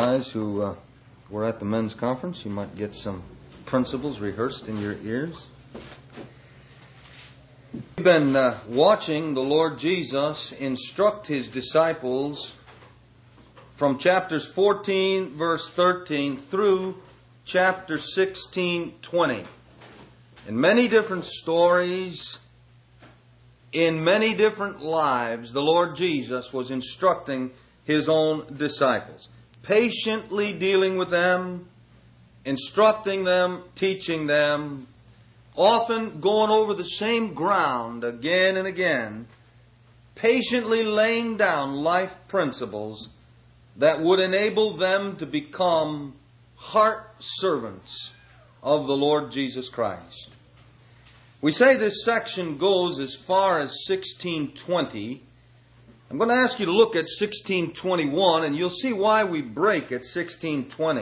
Guys who were at the men's conference, you might get some principles rehearsed in your ears. We've been watching the Lord Jesus instruct His disciples from chapters 14, verse 13, through chapter 16, 20. In many different stories, in many different lives, the Lord Jesus was instructing His own disciples, patiently dealing with them, instructing them, teaching them, often going over the same ground again and again, patiently laying down life principles that would enable them to become heart servants of the Lord Jesus Christ. We say this section goes as far as 1620. I'm going to ask you to look at 1621, and you'll see why we break at 1620.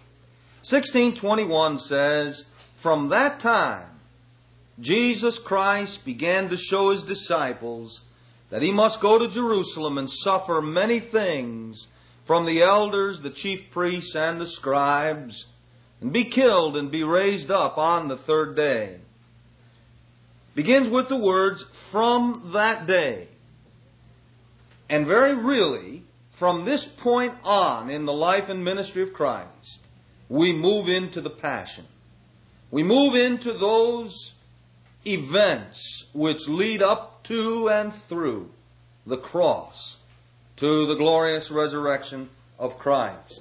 1621 says, "From that time, Jesus Christ began to show His disciples that He must go to Jerusalem and suffer many things from the elders, the chief priests, and the scribes, and be killed and be raised up on the third day." Begins with the words, "from that day." And very really, from this point on in the life and ministry of Christ, we move into the Passion. We move into those events which lead up to and through the cross, to the glorious resurrection of Christ.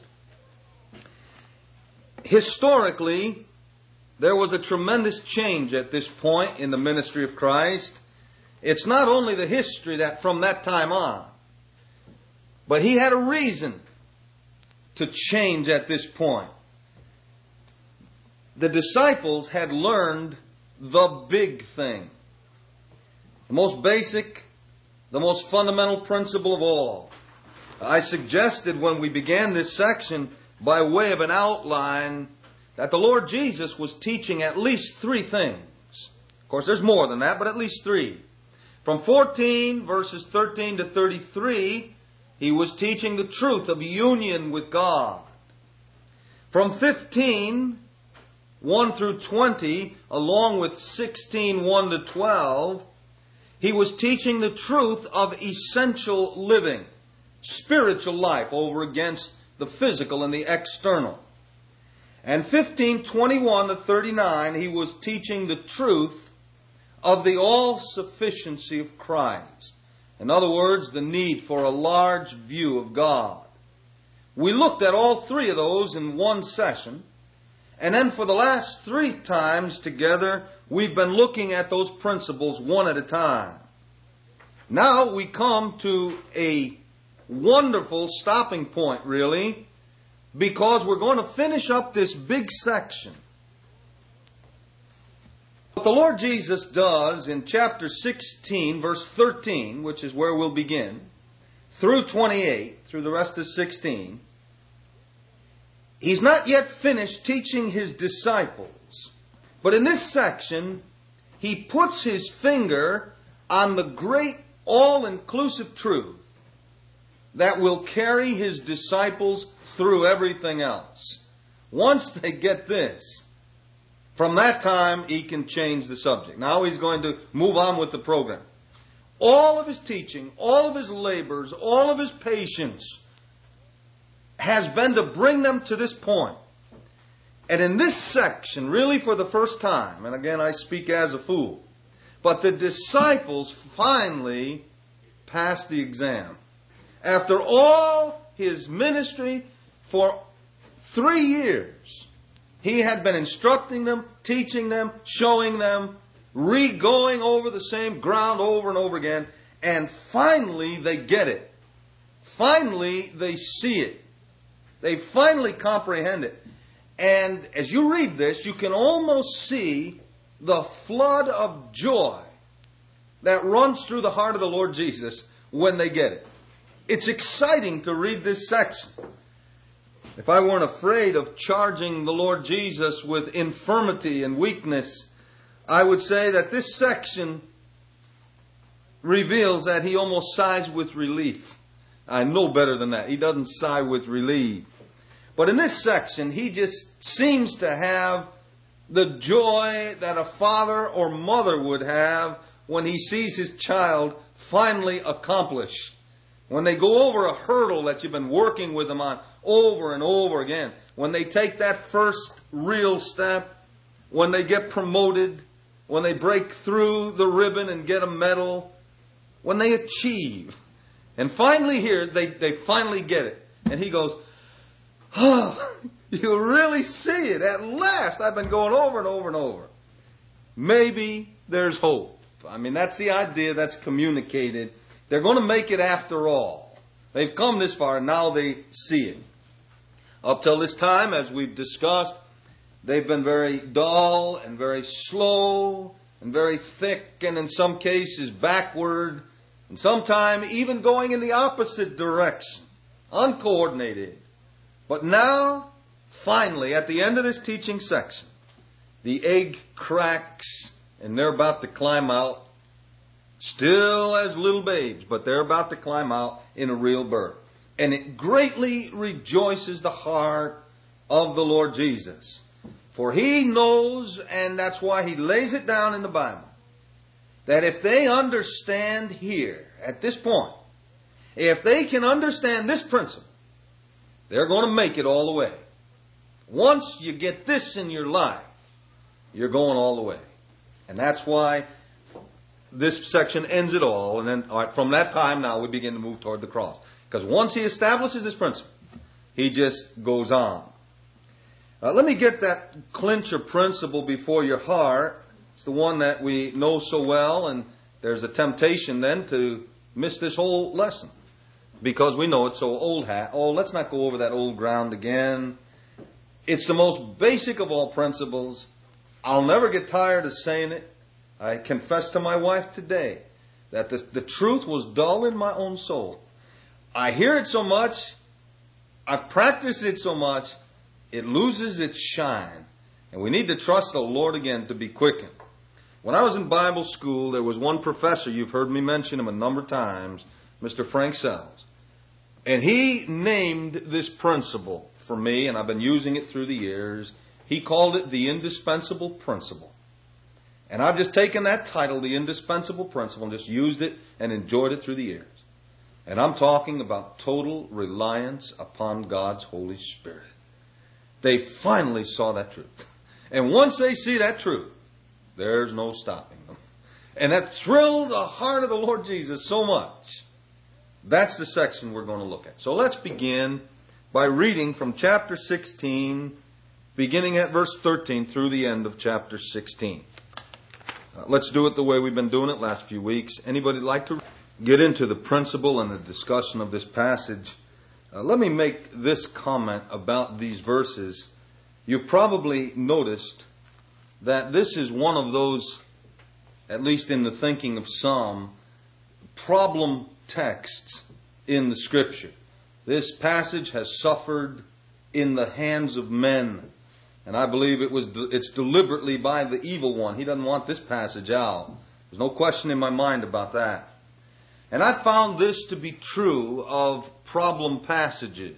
Historically, there was a tremendous change at this point in the ministry of Christ. It's not only the history that from that time on, but He had a reason to change at this point. The disciples had learned the big thing, the most basic, the most fundamental principle of all. I suggested when we began this section, by way of an outline, that the Lord Jesus was teaching at least three things. Of course, there's more than that, but at least three. From 14 verses 13 to 33, He was teaching the truth of union with God. From 15, 1 through 20, along with 16, 1 to 12, He was teaching the truth of essential living, spiritual life over against the physical and the external. And 15, 21 to 39, He was teaching the truth of the all-sufficiency of Christ. In other words, the need for a large view of God. We looked at all three of those in one session. And then for the last three times together, we've been looking at those principles one at a time. Now we come to a wonderful stopping point, really, because we're going to finish up this big section. What the Lord Jesus does in chapter 16, verse 13, which is where we'll begin, through 28, through the rest of 16, He's not yet finished teaching His disciples. But in this section, He puts His finger on the great all-inclusive truth that will carry His disciples through everything else. Once they get this, from that time, He can change the subject. Now He's going to move on with the program. All of His teaching, all of His labors, all of His patience has been to bring them to this point. And in this section, really for the first time, and again I speak as a fool, but the disciples finally passed the exam. After all His ministry for 3 years, He had been instructing them, teaching them, showing them, going over the same ground over and over again, and finally they get it. Finally they see it. They finally comprehend it. And as you read this, you can almost see the flood of joy that runs through the heart of the Lord Jesus when they get it. It's exciting to read this section. If I weren't afraid of charging the Lord Jesus with infirmity and weakness, I would say that this section reveals that He almost sighs with relief. I know better than that. He doesn't sigh with relief. But in this section, he just seems to have the joy that a father or mother would have when he sees his child finally accomplish. When they go over a hurdle that you've been working with them on over and over again. When they take that first real step. When they get promoted. When they break through the ribbon and get a medal. When they achieve. And finally here, they finally get it. And he goes, oh, you really see it. At last, I've been going over and over and over. Maybe there's hope. I mean, that's the idea that's communicated. They're going to make it after all. They've come this far and now they see it. Up till this time, as we've discussed, they've been very dull and very slow and very thick and in some cases backward and sometimes even going in the opposite direction. Uncoordinated. But now, finally, at the end of this teaching section, the egg cracks and they're about to climb out, still as little babes, but they're about to climb out in a real birth. And it greatly rejoices the heart of the Lord Jesus. For he knows, and that's why he lays it down in the Bible, that if they understand here, at this point, if they can understand this principle, they're going to make it all the way. Once you get this in your life, you're going all the way. And that's why this section ends it all. And then, all right, from that time now, we begin to move toward the cross. Because once he establishes this principle, he just goes on. Let me get that clincher principle before your heart. It's the one that we know so well, and there's a temptation then to miss this whole lesson. Because we know it's so old hat. Oh, let's not go over that old ground again. It's the most basic of all principles. I'll never get tired of saying it. I confess to my wife today that the truth was dull in my own soul. I hear it so much, I've practiced it so much, it loses its shine. And we need to trust the Lord again to be quickened. When I was in Bible school, there was one professor, you've heard me mention him a number of times, Mr. Frank Sells. And he named this principle for me, and I've been using it through the years. He called it the indispensable principle. And I've just taken that title, the indispensable principle, and just used it and enjoyed it through the years. And I'm talking about total reliance upon God's Holy Spirit. They finally saw that truth. And once they see that truth, there's no stopping them. And that thrilled the heart of the Lord Jesus so much. That's the section we're going to look at. So let's begin by reading from chapter 16, beginning at verse 13 through the end of chapter 16. Let's do it the way we've been doing it last few weeks. Anybody like to get into the principle and the discussion of this passage? Let me make this comment about these verses. You've probably noticed that this is one of those, at least in the thinking of some, problem texts in the Scripture. This passage has suffered in the hands of men. And I believe it's deliberately by the evil one. He doesn't want this passage out. There's no question in my mind about that. And I found this to be true of problem passages.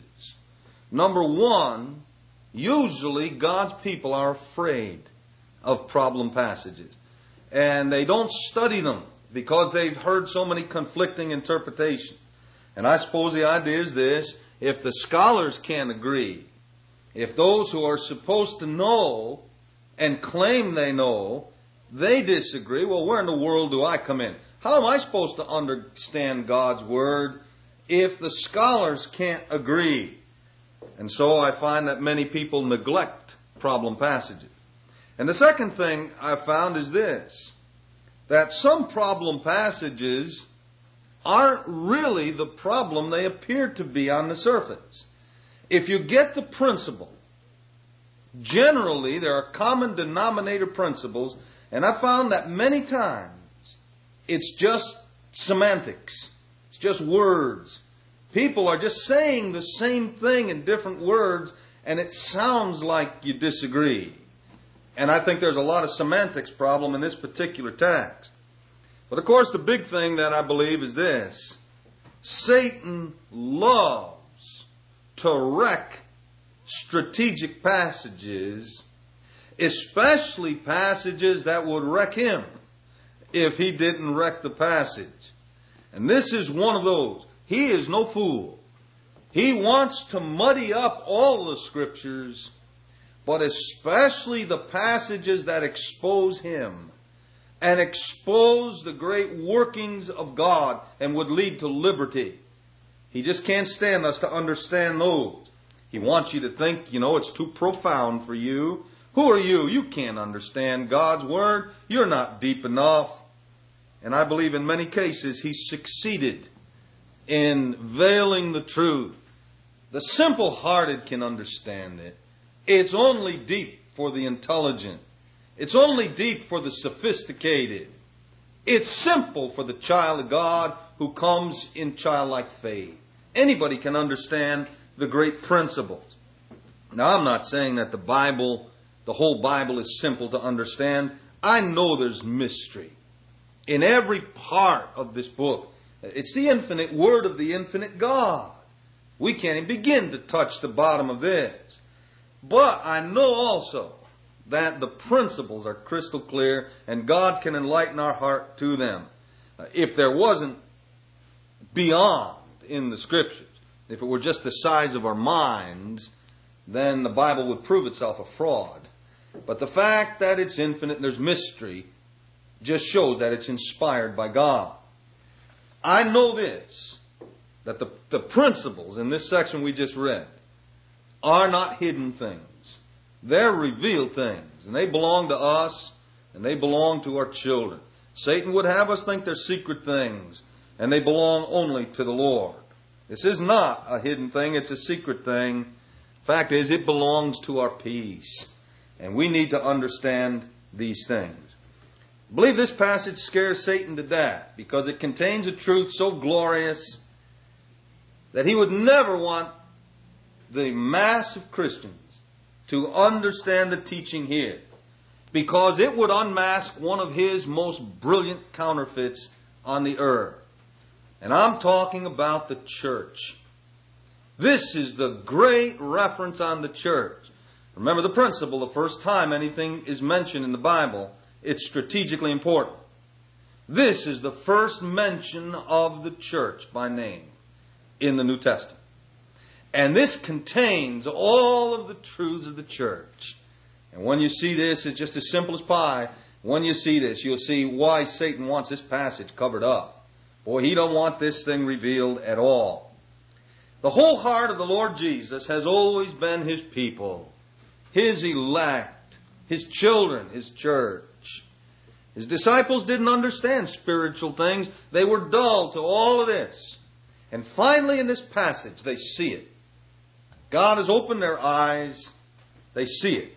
Number one, usually God's people are afraid of problem passages. And they don't study them because they've heard so many conflicting interpretations. And I suppose the idea is this: if the scholars can't agree, if those who are supposed to know and claim they know, they disagree, well, where in the world do I come in? How am I supposed to understand God's Word if the scholars can't agree? And so I find that many people neglect problem passages. And the second thing I found is this: that some problem passages aren't really the problem they appear to be on the surface. If you get the principle, generally there are common denominator principles, and I found that many times it's just semantics. It's just words. People are just saying the same thing in different words, and it sounds like you disagree. And I think there's a lot of semantics problem in this particular text. But of course, the big thing that I believe is this: Satan loves to wreck strategic passages, especially passages that would wreck him if he didn't wreck the passage. And this is one of those. He is no fool. He wants to muddy up all the Scriptures, but especially the passages that expose him and expose the great workings of God and would lead to liberty. He just can't stand us to understand those. He wants you to think, it's too profound for you. Who are you? You can't understand God's Word. You're not deep enough. And I believe in many cases he's succeeded in veiling the truth. The simple-hearted can understand it. It's only deep for the intelligent. It's only deep for the sophisticated. It's simple for the child of God who comes in childlike faith. Anybody can understand the great principles. Now, I'm not saying that the whole Bible is simple to understand. I know there's mystery in every part of this book. It's the infinite Word of the infinite God. We can't even begin to touch the bottom of this. But I know also that the principles are crystal clear and God can enlighten our heart to them. If there wasn't beyond in the Scriptures, if it were just the size of our minds, then the Bible would prove itself a fraud. But the fact that it's infinite and there's mystery just shows that it's inspired by God. I know this, that the principles in this section we just read are not hidden things. They're revealed things, and they belong to us, and they belong to our children. Satan would have us think they're secret things, and they belong only to the Lord. This is not a hidden thing, it's a secret thing. Fact is, it belongs to our peace, and we need to understand these things. I believe this passage scares Satan to death because it contains a truth so glorious that he would never want the mass of Christians to understand the teaching here, because it would unmask one of his most brilliant counterfeits on the earth. And I'm talking about the church. This is the great reference on the church. Remember the principle, the first time anything is mentioned in the Bible, it's strategically important. This is the first mention of the church by name in the New Testament. And this contains all of the truths of the church. And when you see this, it's just as simple as pie. When you see this, you'll see why Satan wants this passage covered up. Boy, he don't want this thing revealed at all. The whole heart of the Lord Jesus has always been his people, his elect, his children, his church. His disciples didn't understand spiritual things. They were dull to all of this. And finally in this passage, they see it. God has opened their eyes. They see it.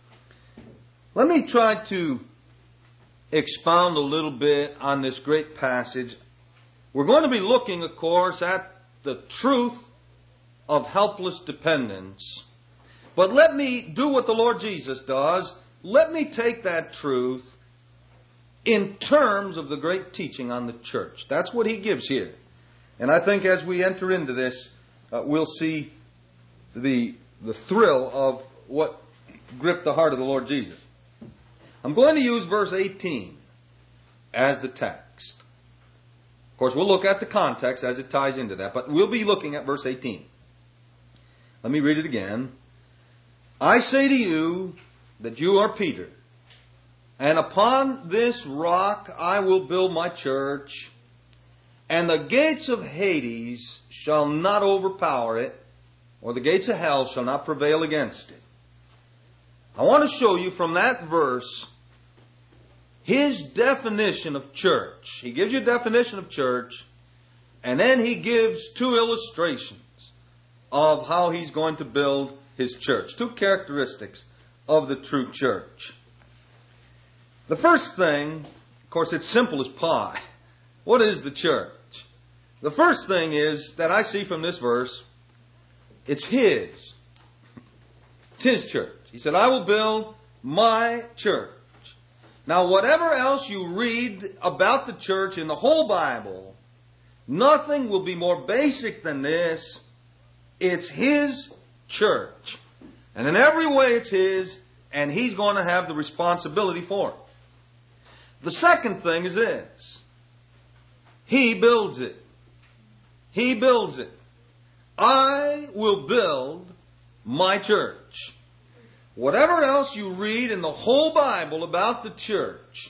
Let me try to expound a little bit on this great passage. We're going to be looking, of course, at the truth of helpless dependence. But let me do what the Lord Jesus does. Let me take that truth in terms of the great teaching on the church. That's what he gives here. And I think as we enter into this, we'll see the thrill of what gripped the heart of the Lord Jesus. I'm going to use verse 18 as the text. Of course, we'll look at the context as it ties into that, but we'll be looking at verse 18. Let me read it again. I say to you that you are Peter, and upon this rock I will build my church, and the gates of Hades shall not overpower it, or the gates of hell shall not prevail against it. I want to show you from that verse his definition of church. He gives you a definition of church, and then he gives two illustrations of how he's going to build his church. Two characteristics of the true church. The first thing, of course, it's simple as pie. What is the church? The first thing is that I see from this verse, it's his. It's his church. He said, I will build my church. Now, whatever else you read about the church in the whole Bible, nothing will be more basic than this. It's his church. And in every way it's His, and He's going to have the responsibility for it. The second thing is this. He builds it. He builds it. I will build my church. Whatever else you read in the whole Bible about the church,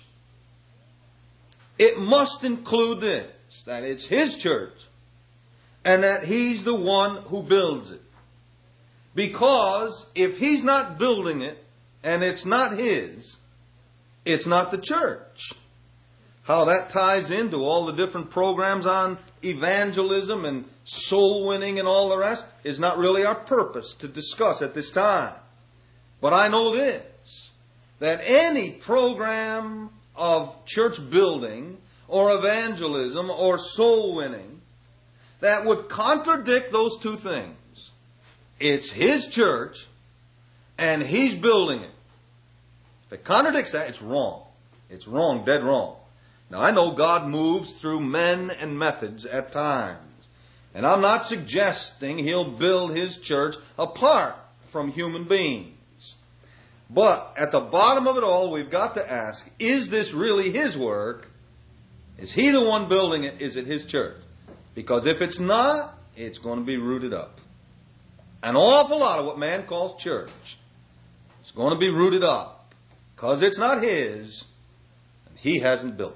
it must include this, that it's His church, and that He's the one who builds it. Because if He's not building it, and it's not His, it's not the church. How that ties into all the different programs on evangelism and soul winning and all the rest is not really our purpose to discuss at this time. But I know this, that any program of church building or evangelism or soul winning that would contradict those two things, it's His church and He's building it. If it contradicts that, it's wrong. It's wrong, dead wrong. Now, I know God moves through men and methods at times. And I'm not suggesting He'll build His church apart from human beings. But at the bottom of it all, we've got to ask, is this really His work? Is He the one building it? Is it His church? Because if it's not, it's going to be rooted up. An awful lot of what man calls church is going to be rooted up because it's not His and He hasn't built it.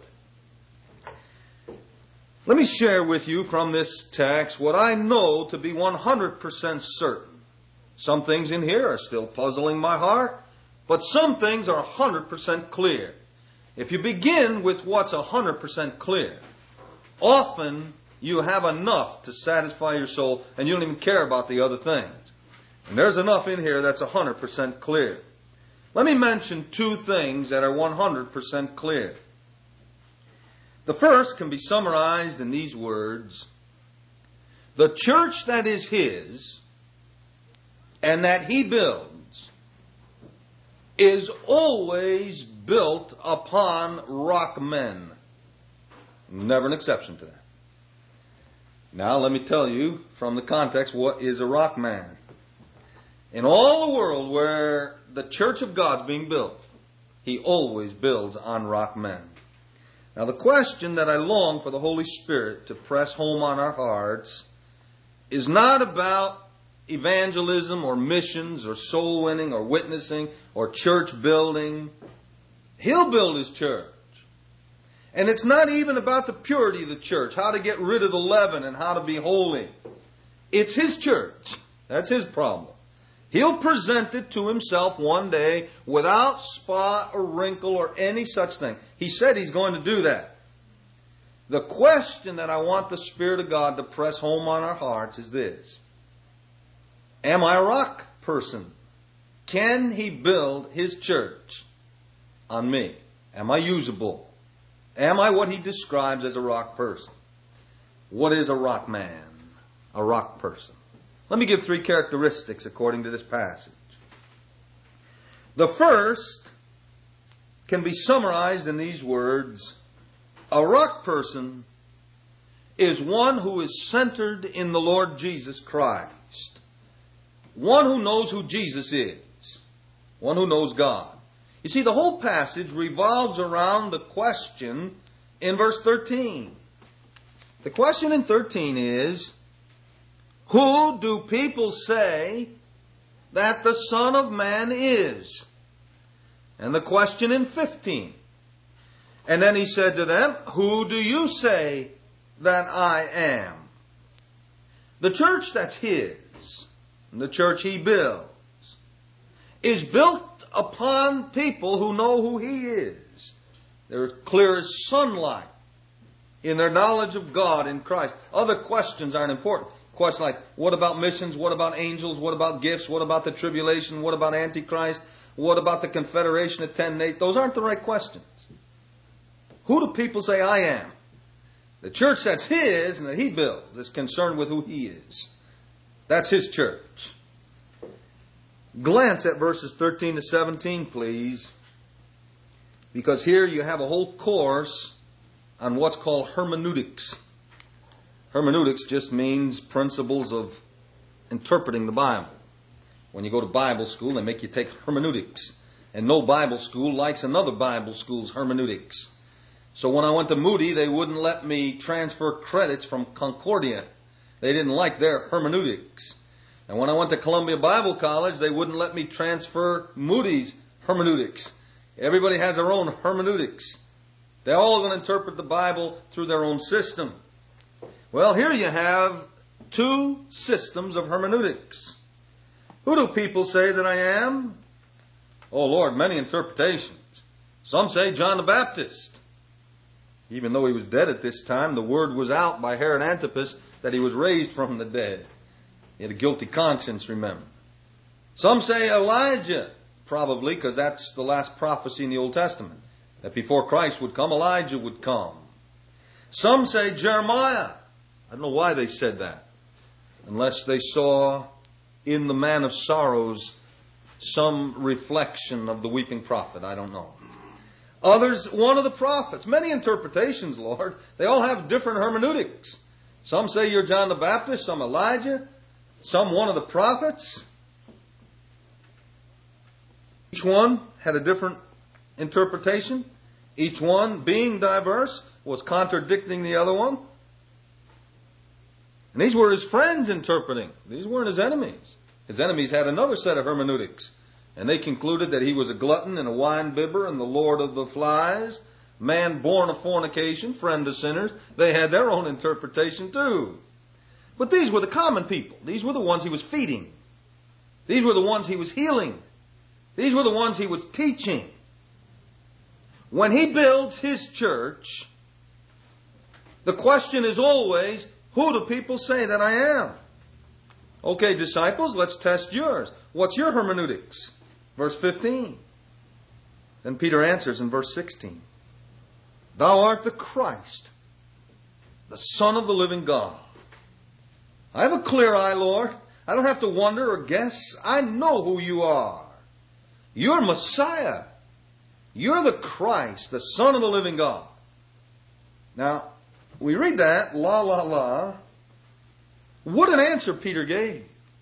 Let me share with you from this text what I know to be 100% certain. Some things in here are still puzzling my heart, but some things are 100% clear. If you begin with what's 100% clear, often you have enough to satisfy your soul and you don't even care about the other things. And there's enough in here that's 100% clear. Let me mention two things that are 100% clear. The first can be summarized in these words. The church that is His and that He builds is always built upon rock men. Never an exception to that. Now let me tell you from the context what is a rock man. In all the world where the church of God's being built, He always builds on rock men. Now the question that I long for the Holy Spirit to press home on our hearts is not about evangelism or missions or soul winning or witnessing or church building. He'll build His church. And it's not even about the purity of the church, how to get rid of the leaven and how to be holy. It's His church. That's His problem. He'll present it to Himself one day without spot or wrinkle or any such thing. He said He's going to do that. The question that I want the Spirit of God to press home on our hearts is this. Am I a rock person? Can He build His church on me? Am I usable? Am I what He describes as a rock person? What is a rock man? A rock person. Let me give three characteristics according to this passage. The first can be summarized in these words. A rock person is one who is centered in the Lord Jesus Christ. One who knows who Jesus is. One who knows God. You see, the whole passage revolves around the question in verse 13. The question in 13 is, who do people say that the Son of Man is? And the question in 15. And then He said to them, who do you say that I am? The church that's His, and the church He builds, is built upon people who know who He is. They're clear as sunlight in their knowledge of God in Christ. Other questions aren't important. Questions like, what about missions? What about angels? What about gifts? What about the tribulation? What about Antichrist? What about the confederation of 10 nations? Those aren't the right questions. Who do people say I am? The church that's His and that He builds is concerned with who He is. That's His church. Glance at verses 13 to 17, please. Because here you have a whole course on what's called hermeneutics. Hermeneutics just means principles of interpreting the Bible. When you go to Bible school, they make you take hermeneutics. And no Bible school likes another Bible school's hermeneutics. So when I went to Moody, they wouldn't let me transfer credits from Concordia. They didn't like their hermeneutics. And when I went to Columbia Bible College, they wouldn't let me transfer Moody's hermeneutics. Everybody has their own hermeneutics. They're all going to interpret the Bible through their own system. Well, here you have two systems of hermeneutics. Who do people say that I am? Oh, Lord, many interpretations. Some say John the Baptist. Even though he was dead at this time, the word was out by Herod Antipas that he was raised from the dead. He had a guilty conscience, remember. Some say Elijah, probably because that's the last prophecy in the Old Testament, that before Christ would come, Elijah would come. Some say Jeremiah. I don't know why they said that, unless they saw in the man of sorrows some reflection of the weeping prophet. I don't know. Others, one of the prophets. Many interpretations, Lord. They all have different hermeneutics. Some say you're John the Baptist, some Elijah, some one of the prophets. Each one had a different interpretation. Each one, being diverse, was contradicting the other one. And these were his friends interpreting. These weren't his enemies. His enemies had another set of hermeneutics. And they concluded that he was a glutton and a wine-bibber and the Lord of the flies, man born of fornication, friend of sinners. They had their own interpretation too. But these were the common people. These were the ones he was feeding. These were the ones he was healing. These were the ones he was teaching. When he builds his church, the question is always, who do people say that I am? Okay, disciples, let's test yours. What's your hermeneutics? Verse 15. Then Peter answers in verse 16. Thou art the Christ, the Son of the living God. I have a clear eye, Lord. I don't have to wonder or guess. I know who you are. You're Messiah. You're the Christ, the Son of the living God. Now, we read that, la, la, la. What an answer Peter gave.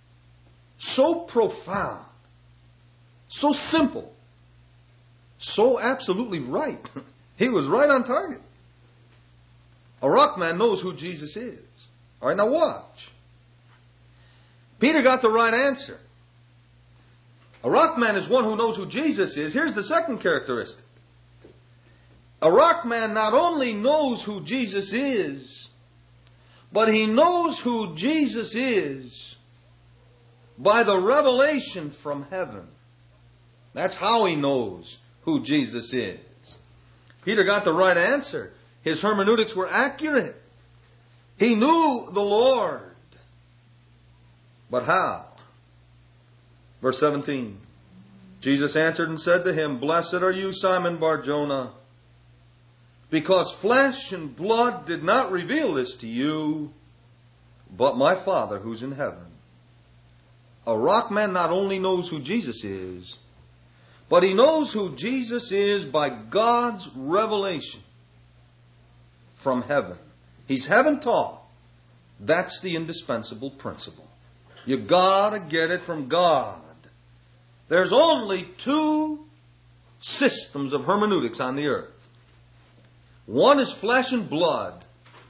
So profound. So simple. So absolutely right. He was right on target. A rock man knows who Jesus is. All right, now watch. Peter got the right answer. A rock man is one who knows who Jesus is. Here's the second characteristic. A rock man not only knows who Jesus is, but he knows who Jesus is by the revelation from heaven. That's how he knows who Jesus is. Peter got the right answer. His hermeneutics were accurate. He knew the Lord. But how? Verse 17. Jesus answered and said to him, Blessed are you, Simon Bar-Jonah, because flesh and blood did not reveal this to you, but my Father who's in heaven. A rock man not only knows who Jesus is, but he knows who Jesus is by God's revelation from heaven. He's heaven taught. That's the indispensable principle. You gotta get it from God. There's only two systems of hermeneutics on the earth. One is flesh and blood,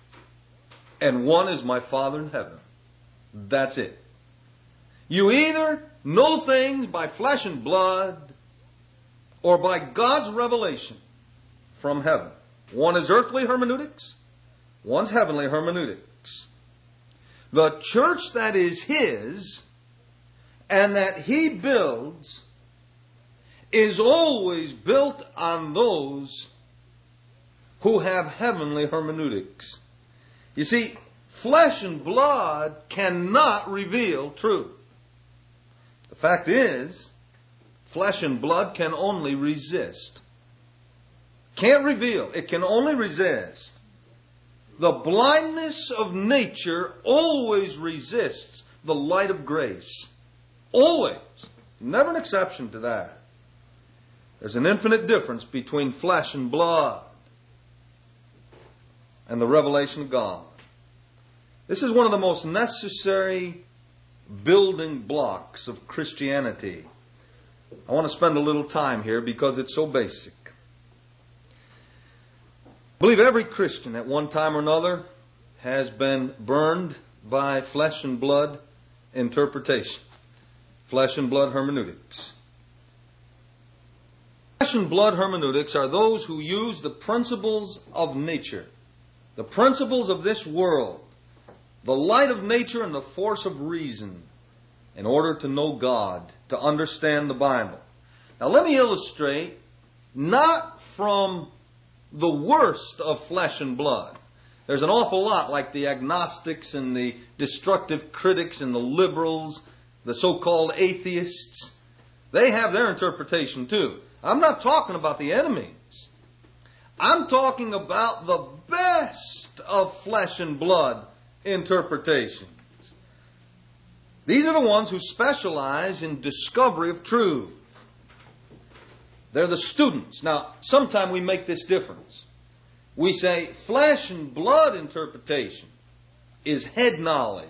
and one is my Father in heaven. That's it. You either know things by flesh and blood, or by God's revelation from heaven. One is earthly hermeneutics, one's heavenly hermeneutics. The church that is His and that He builds is always built on those who have heavenly hermeneutics. You see, flesh and blood cannot reveal truth. The fact is, flesh and blood can only resist. Can't reveal. It can only resist. The blindness of nature always resists the light of grace. Always. Never an exception to that. There's an infinite difference between flesh and blood and the revelation of God. This is one of the most necessary building blocks of Christianity. I want to spend a little time here because it's so basic. I believe every Christian at one time or another has been burned by flesh and blood interpretation. Flesh and blood hermeneutics. Flesh and blood hermeneutics are those who use the principles of nature, the principles of this world, the light of nature and the force of reason in order to know God, to understand the Bible. Now let me illustrate not from the worst of flesh and blood. There's an awful lot like the agnostics and the destructive critics and the liberals, the so-called atheists. They have their interpretation too. I'm not talking about the enemies. I'm talking about the best of flesh and blood interpretations. These are the ones who specialize in discovery of truth. They're the students. Now, sometimes we make this difference. We say flesh and blood interpretation is head knowledge.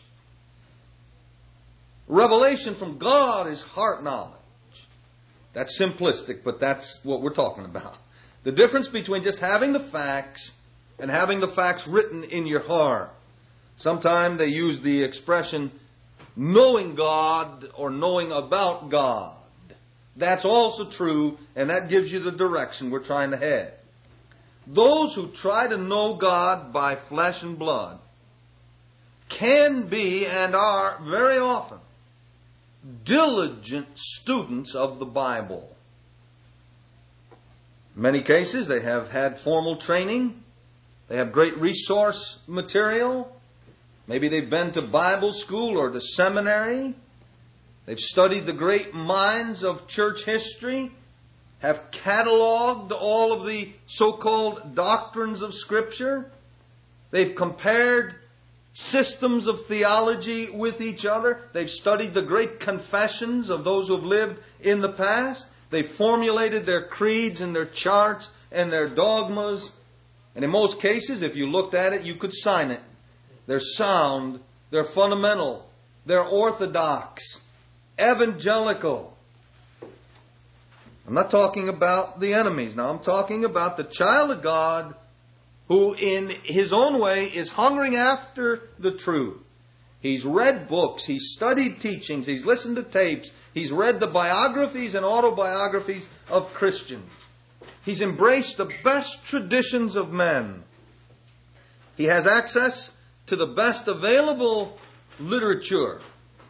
Revelation from God is heart knowledge. That's simplistic, but that's what we're talking about. The difference between just having the facts and having the facts written in your heart. Sometimes they use the expression knowing God or knowing about God. That's also true, and that gives you the direction we're trying to head. Those who try to know God by flesh and blood can be and are very often diligent students of the Bible. In many cases, they have had formal training. They have great resource material. Maybe they've been to Bible school or to seminary. They've studied the great minds of church history, have cataloged all of the so-called doctrines of Scripture. They've compared systems of theology with each other. They've studied the great confessions of those who have lived in the past. They've formulated their creeds and their charts and their dogmas. And in most cases, if you looked at it, you could sign it. They're sound, they're fundamental, they're orthodox, evangelical. I'm not talking about the enemies now. I'm talking about the child of God who in his own way is hungering after the truth. He's read books, he's studied teachings, he's listened to tapes, he's read the biographies and autobiographies of Christians. He's embraced the best traditions of men. He has access to the best available literature.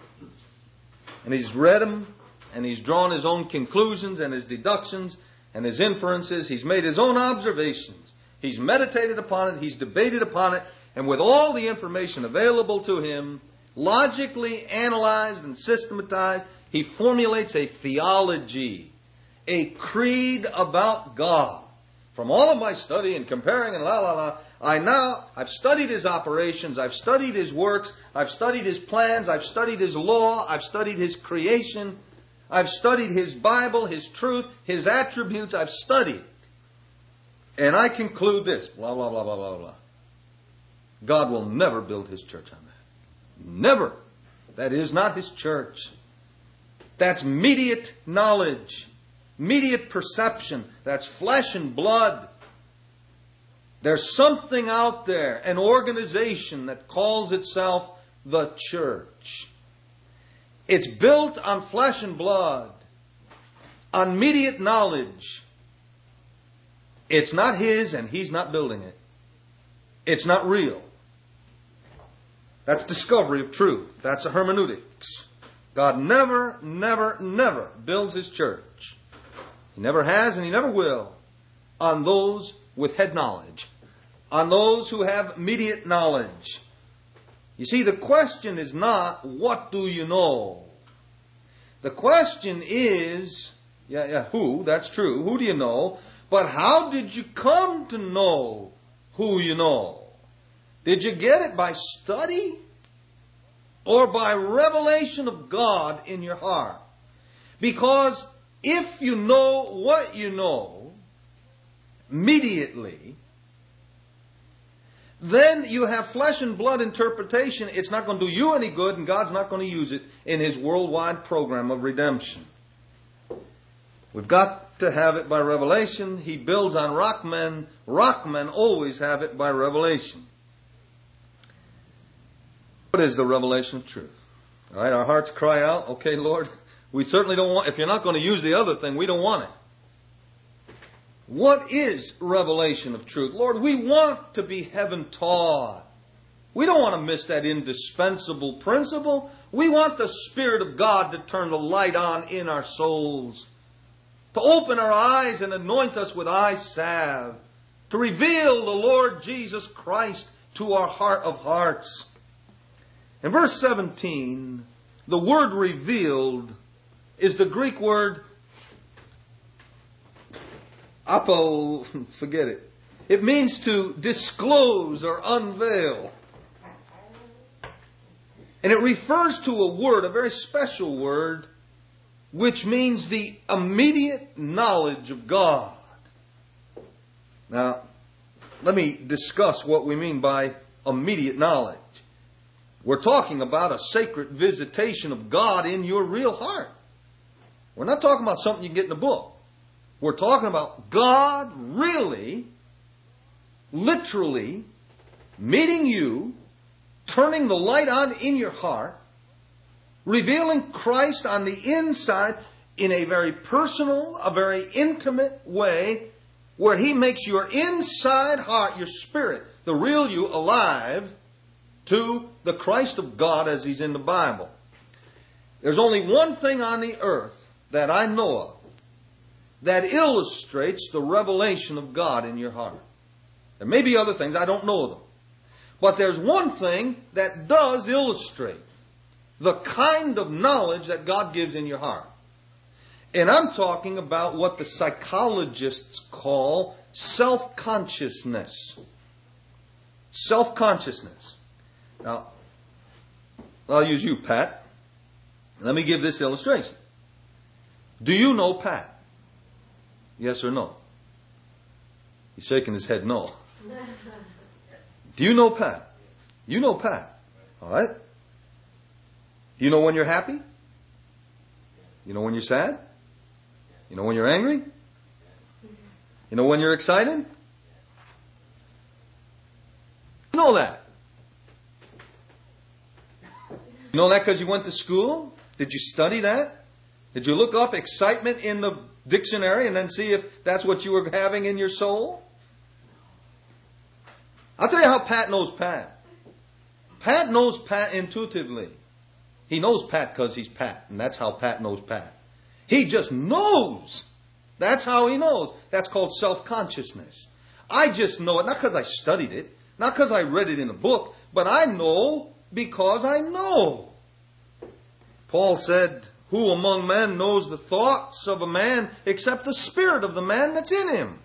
And he's read them, and he's drawn his own conclusions and his deductions and his inferences. He's made his own observations. He's meditated upon it. He's debated upon it. And with all the information available to him, logically analyzed and systematized, he formulates a theology, a creed about God. From all of my study and comparing and I've studied his operations, I've studied his works, I've studied his plans, I've studied his law, I've studied his creation, I've studied his Bible, his truth, his attributes, I've studied. And I conclude this, blah, blah, blah, blah, blah, blah. God will never build his church on that. Never. That is not his church. That's mediate knowledge, mediate perception. That's flesh and blood. There's something out there, an organization that calls itself the church. It's built on flesh and blood, on immediate knowledge. It's not his and he's not building it. It's not real. That's discovery of truth. That's a hermeneutics. God never, never, never builds his church. He never has and he never will on those with head knowledge, on those who have immediate knowledge. You see, the question is not, what do you know? The question is, who, that's true, who do you know? But how did you come to know who you know? Did you get it by study or by revelation of God in your heart? Because if you know what you know immediately, then you have flesh and blood interpretation. It's not going to do you any good, and God's not going to use it in His worldwide program of redemption. We've got to have it by revelation. He builds on rock men. Rock men always have it by revelation. What is the revelation of truth? All right, our hearts cry out, okay, Lord, we certainly don't want, if you're not going to use the other thing, we don't want it. What is revelation of truth? Lord, we want to be heaven taught. We don't want to miss that indispensable principle. We want the Spirit of God to turn the light on in our souls, to open our eyes and anoint us with eye salve, to reveal the Lord Jesus Christ to our heart of hearts. In verse 17, the word revealed is the Greek word apo, forget it. It means to disclose or unveil. And it refers to a word, a very special word, which means the immediate knowledge of God. Now, let me discuss what we mean by immediate knowledge. We're talking about a sacred visitation of God in your real heart. We're not talking about something you can get in a book. We're talking about God really, literally meeting you, turning the light on in your heart, revealing Christ on the inside in a very personal, a very intimate way, where He makes your inside heart, your spirit, the real you, alive to the Christ of God as He's in the Bible. There's only one thing on the earth that I know of that illustrates the revelation of God in your heart. There may be other things, I don't know them. But there's one thing that does illustrate the kind of knowledge that God gives in your heart. And I'm talking about what the psychologists call self-consciousness. Self-consciousness. Now, I'll use you, Pat. Let me give this illustration. Do you know Pat? Yes or no? He's shaking his head no. Do you know Pat? You know Pat. All right? Do you know when you're happy? You know when you're sad? You know when you're angry? You know when you're excited? You know that. You know that because you went to school? Did you study that? Did you look up excitement in the dictionary and then see if that's what you were having in your soul? I'll tell you how Pat knows Pat. Pat knows Pat intuitively. He knows Pat because he's Pat, and that's how Pat knows Pat. He just knows. That's how he knows. That's called self-consciousness. I just know it, not because I studied it, not because I read it in a book, but I know because I know. Paul said, who among men knows the thoughts of a man except the spirit of the man that's in him?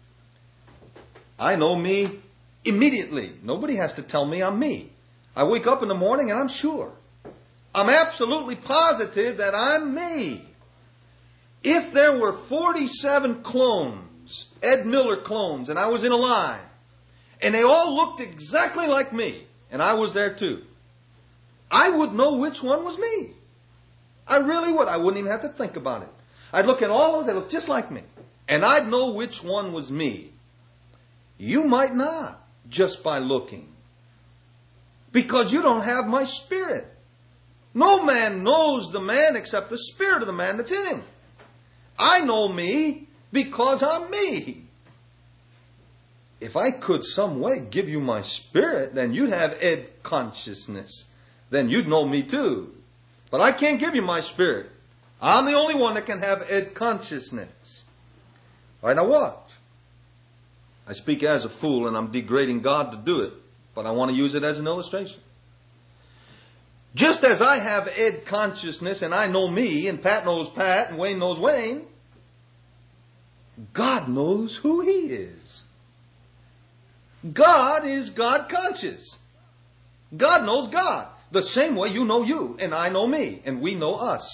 I know me immediately. Nobody has to tell me I'm me. I wake up in the morning and I'm sure. I'm absolutely positive that I'm me. If there were 47 clones, Ed Miller clones, and I was in a line, and they all looked exactly like me, and I was there too, I would know which one was me. I really would. I wouldn't even have to think about it. I'd look at all those, they look just like me, and I'd know which one was me. You might not, just by looking, because you don't have my spirit. No man knows the man except the spirit of the man that's in him. I know me because I'm me. If I could some way give you my spirit, then you'd have Ed consciousness. Then you'd know me too. But I can't give you my spirit. I'm the only one that can have Ed consciousness. All right, now watch. I speak as a fool and I'm degrading God to do it, but I want to use it as an illustration. Just as I have Ed consciousness and I know me and Pat knows Pat and Wayne knows Wayne, God knows who He is. God is God conscious. God knows God. The same way you know you and I know me and we know us.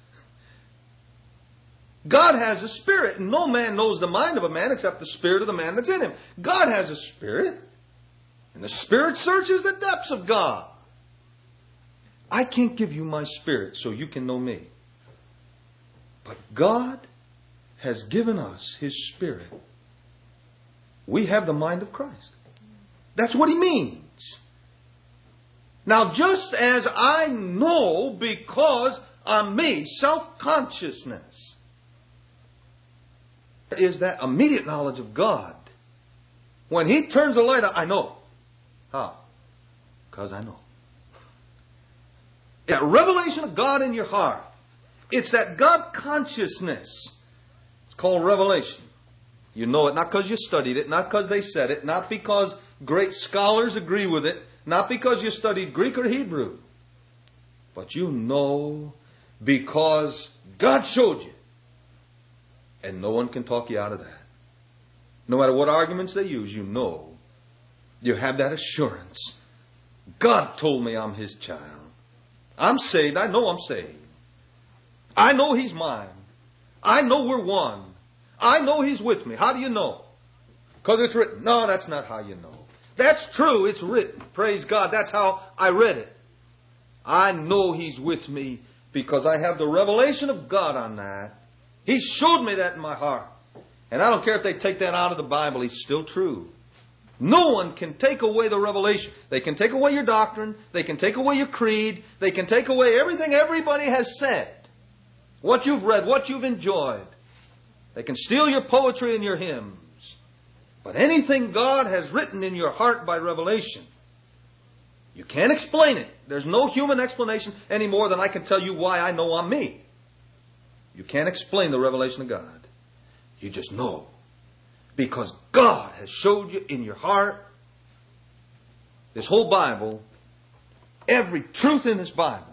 God has a spirit, and no man knows the mind of a man except the spirit of the man that's in him. God has a spirit. And the Spirit searches the depths of God. I can't give you my Spirit so you can know me. But God has given us His Spirit. We have the mind of Christ. That's what He means. Now, just as I know because I'm me, self-consciousness, is that immediate knowledge of God. When He turns the light on, I know. How? Because I know. That revelation of God in your heart. It's that God consciousness. It's called revelation. You know it not because you studied it, not because they said it, not because great scholars agree with it, not because you studied Greek or Hebrew. But you know because God showed you. And no one can talk you out of that. No matter what arguments they use, you know. You have that assurance. God told me I'm His child. I'm saved. I know I'm saved. I know He's mine. I know we're one. I know He's with me. How do you know? Because it's written. No, that's not how you know. That's true. It's written. Praise God. That's how I read it. I know He's with me because I have the revelation of God on that. He showed me that in my heart. And I don't care if they take that out of the Bible. He's still true. No one can take away the revelation. They can take away your doctrine. They can take away your creed. They can take away everything everybody has said. What you've read, what you've enjoyed. They can steal your poetry and your hymns. But anything God has written in your heart by revelation, you can't explain it. There's no human explanation any more than I can tell you why I know I'm me. You can't explain the revelation of God. You just know. Because God has showed you in your heart. This whole Bible, every truth in this Bible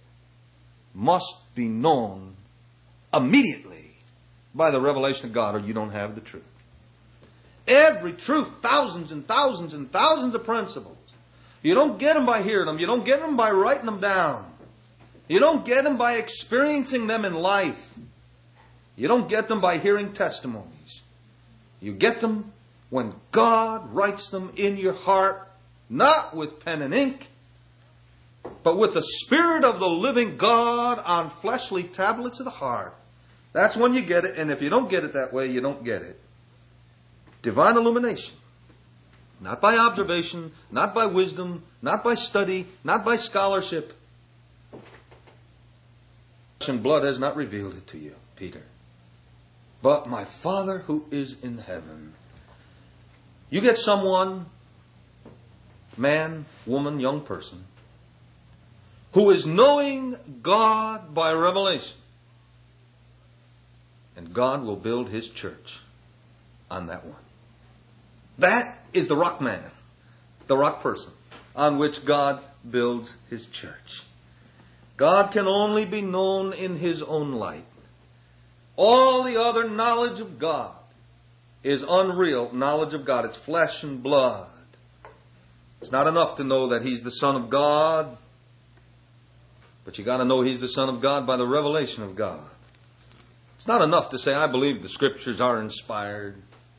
must be known immediately by the revelation of God, or you don't have the truth. Every truth, thousands and thousands and thousands of principles. You don't get them by hearing them. You don't get them by writing them down. You don't get them by experiencing them in life. You don't get them by hearing testimonies. You get them when God writes them in your heart, not with pen and ink, but with the Spirit of the living God on fleshly tablets of the heart. That's when you get it, and if you don't get it that way, you don't get it. Divine illumination. Not by observation, not by wisdom, not by study, not by scholarship. Flesh and blood has not revealed it to you, Peter. But my Father who is in heaven. You get someone, man, woman, young person, who is knowing God by revelation. And God will build His church on that one. That is the rock man, the rock person, on which God builds His church. God can only be known in His own light. All the other knowledge of God is unreal knowledge of God. It's flesh and blood. It's not enough to know that He's the Son of God, but you got to know He's the Son of God by the revelation of God. It's not enough to say, I believe the Scriptures are inspired.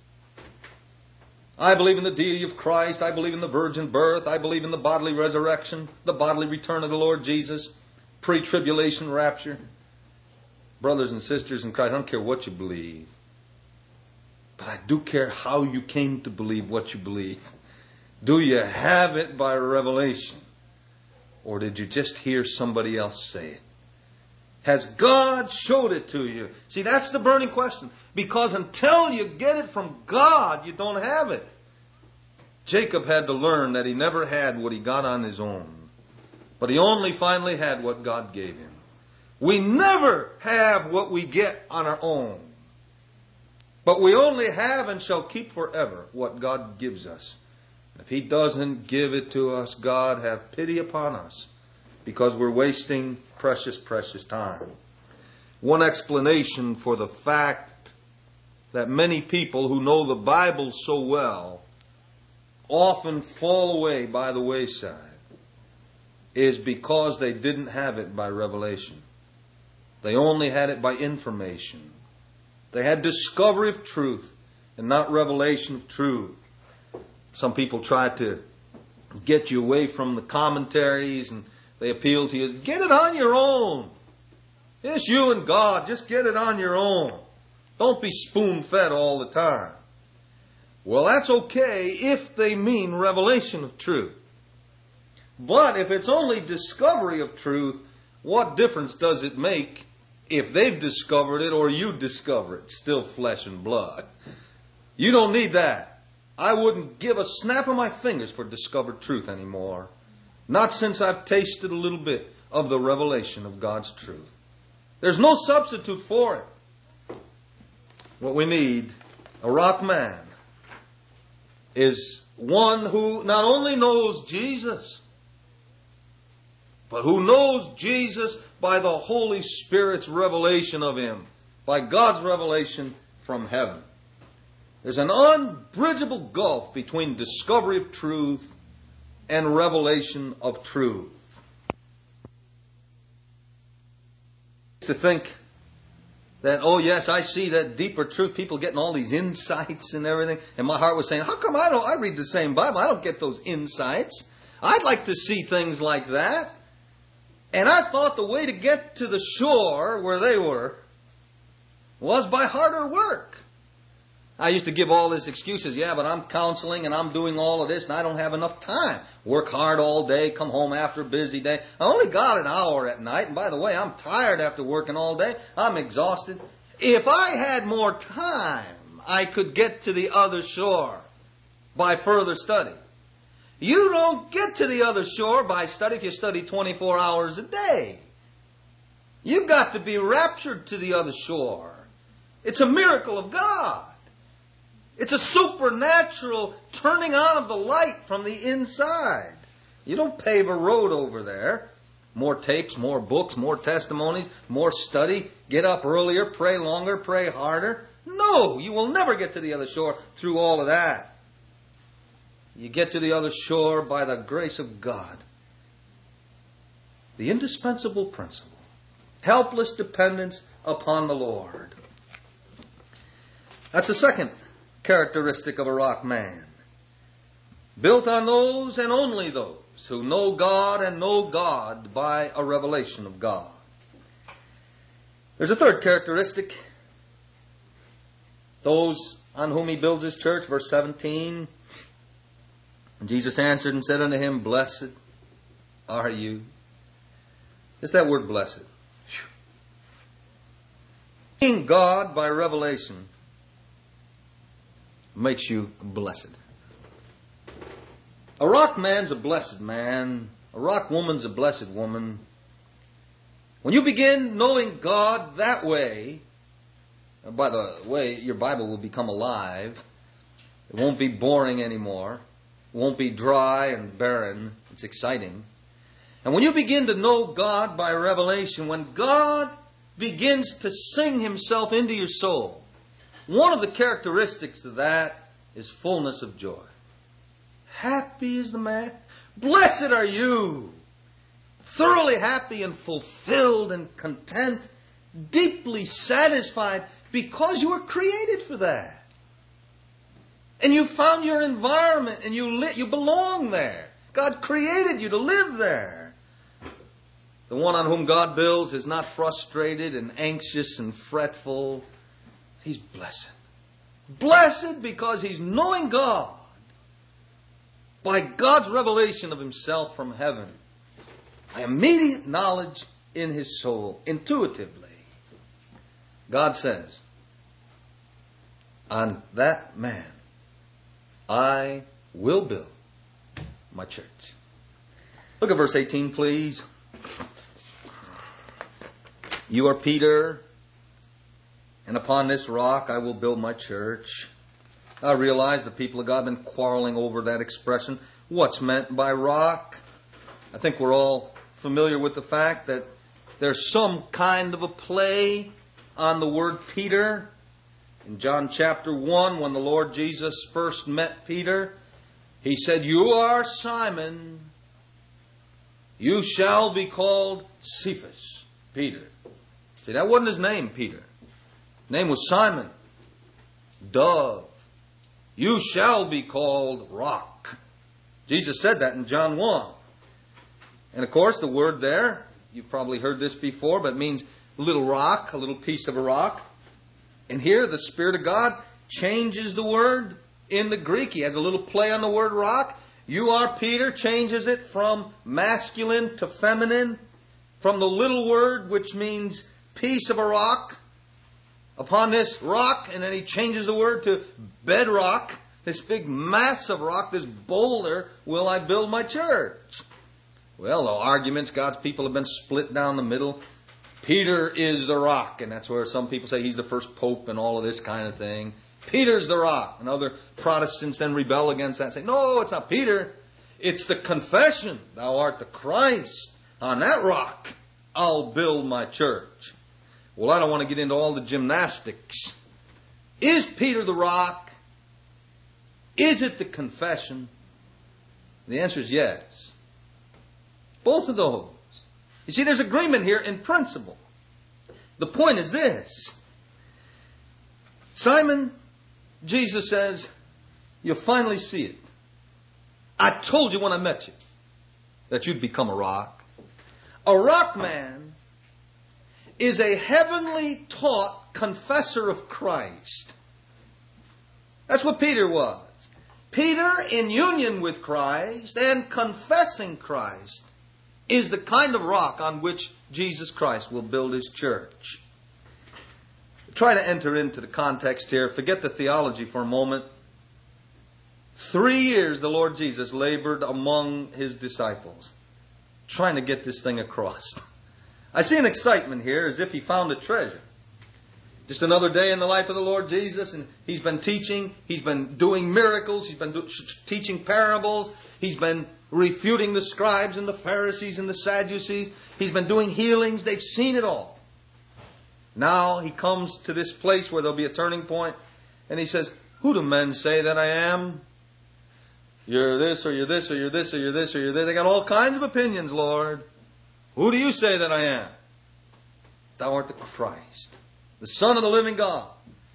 I believe in the deity of Christ. I believe in the virgin birth. I believe in the bodily resurrection, the bodily return of the Lord Jesus, pre-tribulation rapture. Brothers and sisters in Christ, I don't care what you believe. But I do care how you came to believe what you believe. Do you have it by revelation? Or did you just hear somebody else say it? Has God showed it to you? See, that's the burning question. Because until you get it from God, you don't have it. Jacob had to learn that he never had what he got on his own. But he only finally had what God gave him. We never have what we get on our own. But we only have and shall keep forever what God gives us. If He doesn't give it to us, God have pity upon us, because we're wasting precious, precious time. One explanation for the fact that many people who know the Bible so well often fall away by the wayside is because they didn't have it by revelation. They only had it by information. They had discovery of truth and not revelation of truth. Some people try to get you away from the commentaries, and they appeal to you. Get it on your own. It's you and God. Just get it on your own. Don't be spoon-fed all the time. Well, that's okay if they mean revelation of truth. But if it's only discovery of truth, what difference does it make if they've discovered it or you discover it? It's still flesh and blood. You don't need that. I wouldn't give a snap of my fingers for discovered truth anymore. Not since I've tasted a little bit of the revelation of God's truth. There's no substitute for it. What we need, a rock man, is one who not only knows Jesus, but who knows Jesus by the Holy Spirit's revelation of Him, by God's revelation from heaven. There's an unbridgeable gulf between discovery of truth and revelation of truth. To think that, oh yes, I see that deeper truth, people getting all these insights and everything, and my heart was saying, how come I read the same Bible, I don't get those insights? I'd like to see things like that. And I thought the way to get to the shore where they were was by harder work. I used to give all these excuses. Yeah, but I'm counseling and I'm doing all of this and I don't have enough time. Work hard all day, come home after a busy day. I only got an hour at night. And by the way, I'm tired after working all day. I'm exhausted. If I had more time, I could get to the other shore by further study. You don't get to the other shore by study if you study 24 hours a day. You've got to be raptured to the other shore. It's a miracle of God. It's a supernatural turning on of the light from the inside. You don't pave a road over there. More tapes, more books, more testimonies, more study. Get up earlier, pray longer, pray harder. No, you will never get to the other shore through all of that. You get to the other shore by the grace of God. The indispensable principle. Helpless dependence upon the Lord. That's the second characteristic of a rock man. Built on those and only those who know God and know God by a revelation of God. There's a third characteristic. Those on whom he builds his church, verse 17. And Jesus answered and said unto him, Blessed are you. It's that word blessed. Seeing God by revelation makes you blessed. A rock man's a blessed man. A rock woman's a blessed woman. When you begin knowing God that way, by the way, your Bible will become alive. It won't be boring anymore. It won't be dry and barren. It's exciting. And when you begin to know God by revelation, when God begins to sing Himself into your soul, one of the characteristics of that is fullness of joy. Happy is the man. Blessed are you. Thoroughly happy and fulfilled and content, deeply satisfied because you were created for that. And you found your environment and you belong there. God created you to live there. The one on whom God builds is not frustrated and anxious and fretful. He's blessed. Blessed because he's knowing God by God's revelation of Himself from heaven. By immediate knowledge in his soul, intuitively. God says, on that man I will build my church. Look at verse 18, please. You are Peter, and upon this rock I will build my church. I realize the people of God have been quarreling over that expression. What's meant by rock? I think we're all familiar with the fact that there's some kind of a play on the word Peter. In John chapter 1, when the Lord Jesus first met Peter, He said, You are Simon. You shall be called Cephas, Peter. See, that wasn't his name, Peter. His name was Simon. Dove. You shall be called Rock. Jesus said that in John 1. And of course, the word there, you've probably heard this before, but it means little rock, a little piece of a rock. And here, the Spirit of God changes the word in the Greek. He has a little play on the word rock. You are Peter, changes it from masculine to feminine. From the little word, which means piece of a rock. Upon this rock, and then he changes the word to bedrock. This big mass of rock, this boulder, will I build my church. Well, the arguments, God's people have been split down the middle. Peter is the rock, and that's where some people say he's the first pope and all of this kind of thing. Peter's the rock. And other Protestants then rebel against that and say, no, it's not Peter. It's the confession. Thou art the Christ. On that rock, I'll build my church. Well, I don't want to get into all the gymnastics. Is Peter the rock? Is it the confession? The answer is yes. Both of those. You see, there's agreement here in principle. The point is this. Simon, Jesus says, you'll finally see it. I told you when I met you that you'd become a rock. A rock man is a heavenly taught confessor of Christ. That's what Peter was. Peter, in union with Christ and confessing Christ, is the kind of rock on which Jesus Christ will build His church. Try to enter into the context here. Forget the theology for a moment. 3 years the Lord Jesus labored among His disciples, trying to get this thing across. I see an excitement here as if He found a treasure. Just another day in the life of the Lord Jesus, and He's been teaching, He's been doing miracles, He's been teaching parables, He's been refuting the scribes and the Pharisees and the Sadducees, He's been doing healings, they've seen it all. Now He comes to this place where there'll be a turning point, and He says, who do men say that I am? You're this, or you're this, or you're this, or you're this, or you're this. They got all kinds of opinions, Lord. Who do you say that I am? Thou art the Christ, the Son of the living God.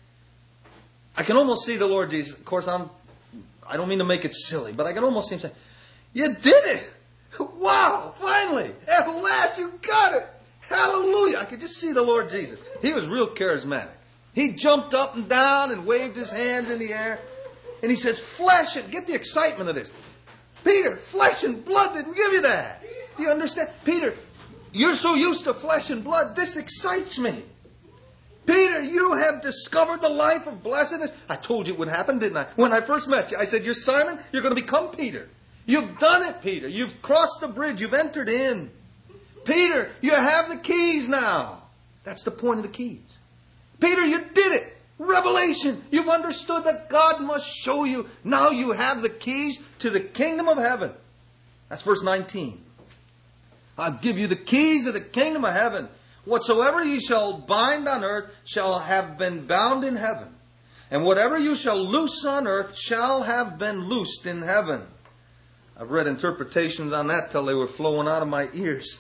I can almost see the Lord Jesus. Of course, I don't mean to make it silly, but I can almost see Him saying, you did it! Wow, finally! At last you got it! Hallelujah! I could just see the Lord Jesus. He was real charismatic. He jumped up and down and waved his hands in the air. And he says, flesh and... Get the excitement of this. Peter, flesh and blood didn't give you that. Do you understand? Peter, you're so used to flesh and blood. This excites me. Peter, you have discovered the life of blessedness. I told you it would happen, didn't I? When I first met you, I said, you're Simon, you're going to become Peter. You've done it, Peter. You've crossed the bridge. You've entered in. Peter, you have the keys now. That's the point of the keys. Peter, you did it. Revelation. You've understood that God must show you. Now you have the keys to the kingdom of heaven. That's verse 19. I'll give you the keys of the kingdom of heaven. Whatsoever you shall bind on earth shall have been bound in heaven. And whatever you shall loose on earth shall have been loosed in heaven. I've read interpretations on that till they were flowing out of my ears.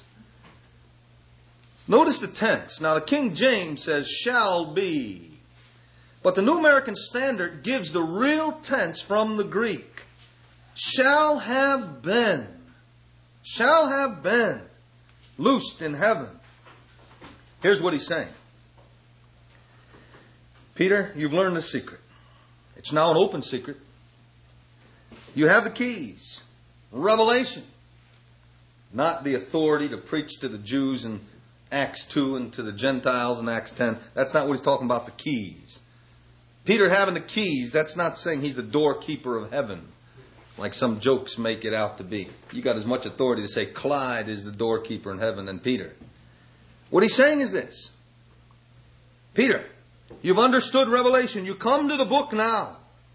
Notice the tense. Now the King James says shall be. But the New American Standard gives the real tense from the Greek. Shall have been. Shall have been. Loosed in heaven. Here's what he's saying. Peter, you've learned the secret. It's now an open secret. You have the keys. Revelation. Not the authority to preach to the Jews in Acts 2 and to the Gentiles in Acts 10. That's not what he's talking about, the keys. Peter having the keys, that's not saying he's the doorkeeper of heaven, like some jokes make it out to be. You got as much authority to say Clyde is the doorkeeper in heaven than Peter. What he's saying is this. Peter, you've understood Revelation. You come to the book now.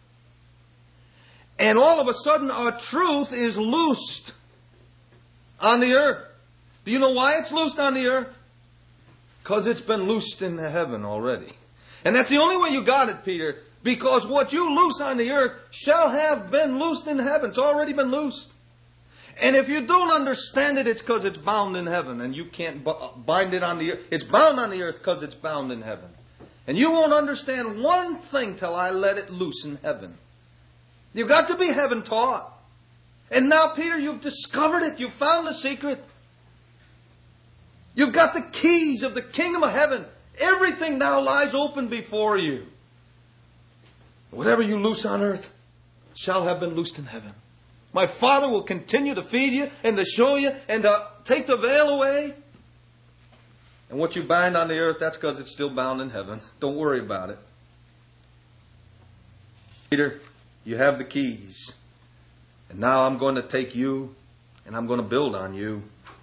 And all of a sudden our truth is loosed on the earth. Do you know why it's loosed on the earth? Because it's been loosed in heaven already. And that's the only way you got it, Peter. Because what you loose on the earth shall have been loosed in heaven. It's already been loosed. And if you don't understand it, it's because it's bound in heaven. And you can't bind it on the earth. It's bound on the earth because it's bound in heaven. And you won't understand one thing till I let it loose in heaven. You've got to be heaven taught. And now, Peter, you've discovered it. You've found the secret. You've got the keys of the kingdom of heaven. Everything now lies open before you. Whatever you loose on earth shall have been loosed in heaven. My Father will continue to feed you and to show you and to take the veil away. And what you bind on the earth, that's because it's still bound in heaven. Don't worry about it. Peter, you have the keys. And now I'm going to take you and I'm going to build on you.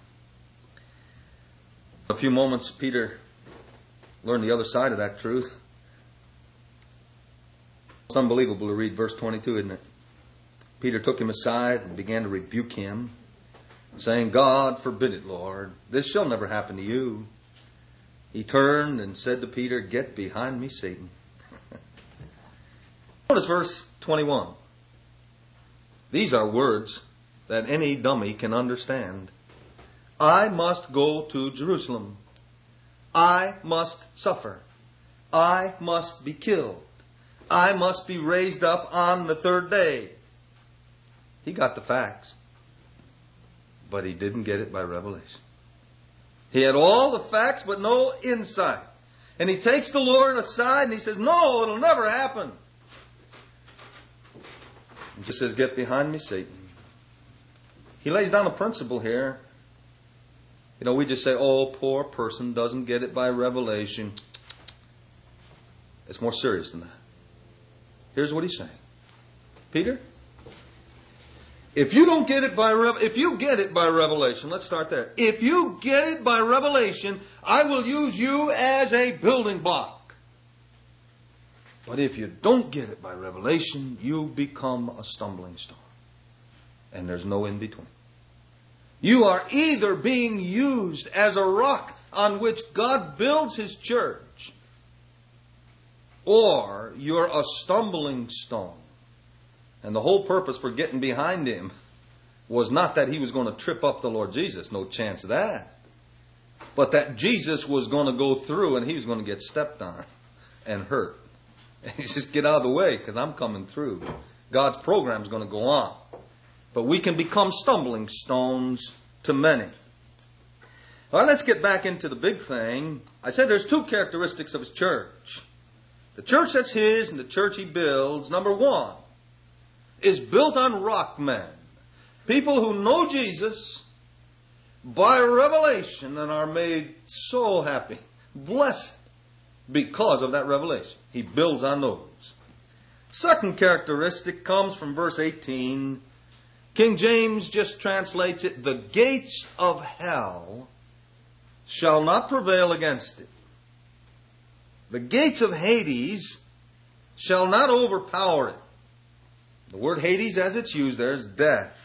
In a few moments, Peter learned the other side of that truth. It's unbelievable to read verse 22, isn't it? Peter took him aside and began to rebuke him, saying, God forbid it, Lord. This shall never happen to you. He turned and said to Peter, get behind me, Satan. Notice verse 21. These are words that any dummy can understand. I must go to Jerusalem. I must suffer. I must be killed. I must be raised up on the third day. He got the facts, but he didn't get it by revelation. He had all the facts, but no insight. And he takes the Lord aside and he says, no, it'll never happen. He just says, get behind me, Satan. He lays down a principle here. You know, we just say, oh, poor person doesn't get it by revelation. It's more serious than that. Here's what he's saying. Peter, if you don't get it by if you get it by revelation, let's start there. If you get it by revelation, I will use you as a building block. But if you don't get it by revelation, you become a stumbling stone. And there's no in between. You are either being used as a rock on which God builds His church, or you're a stumbling stone. And the whole purpose for getting behind Him was not that He was going to trip up the Lord Jesus. No chance of that. But that Jesus was going to go through and He was going to get stepped on and hurt. And He says, get out of the way because I'm coming through. God's program is going to go on. But we can become stumbling stones to many. Well, let's get back into the big thing. I said there's two characteristics of His church. The church that's His and the church He builds, number one, is built on rock men. People who know Jesus by revelation and are made so happy, blessed, because of that revelation. He builds on those. Second characteristic comes from verse 18. King James just translates it, the gates of hell shall not prevail against it. The gates of Hades shall not overpower it. The word Hades, as it's used there, is death.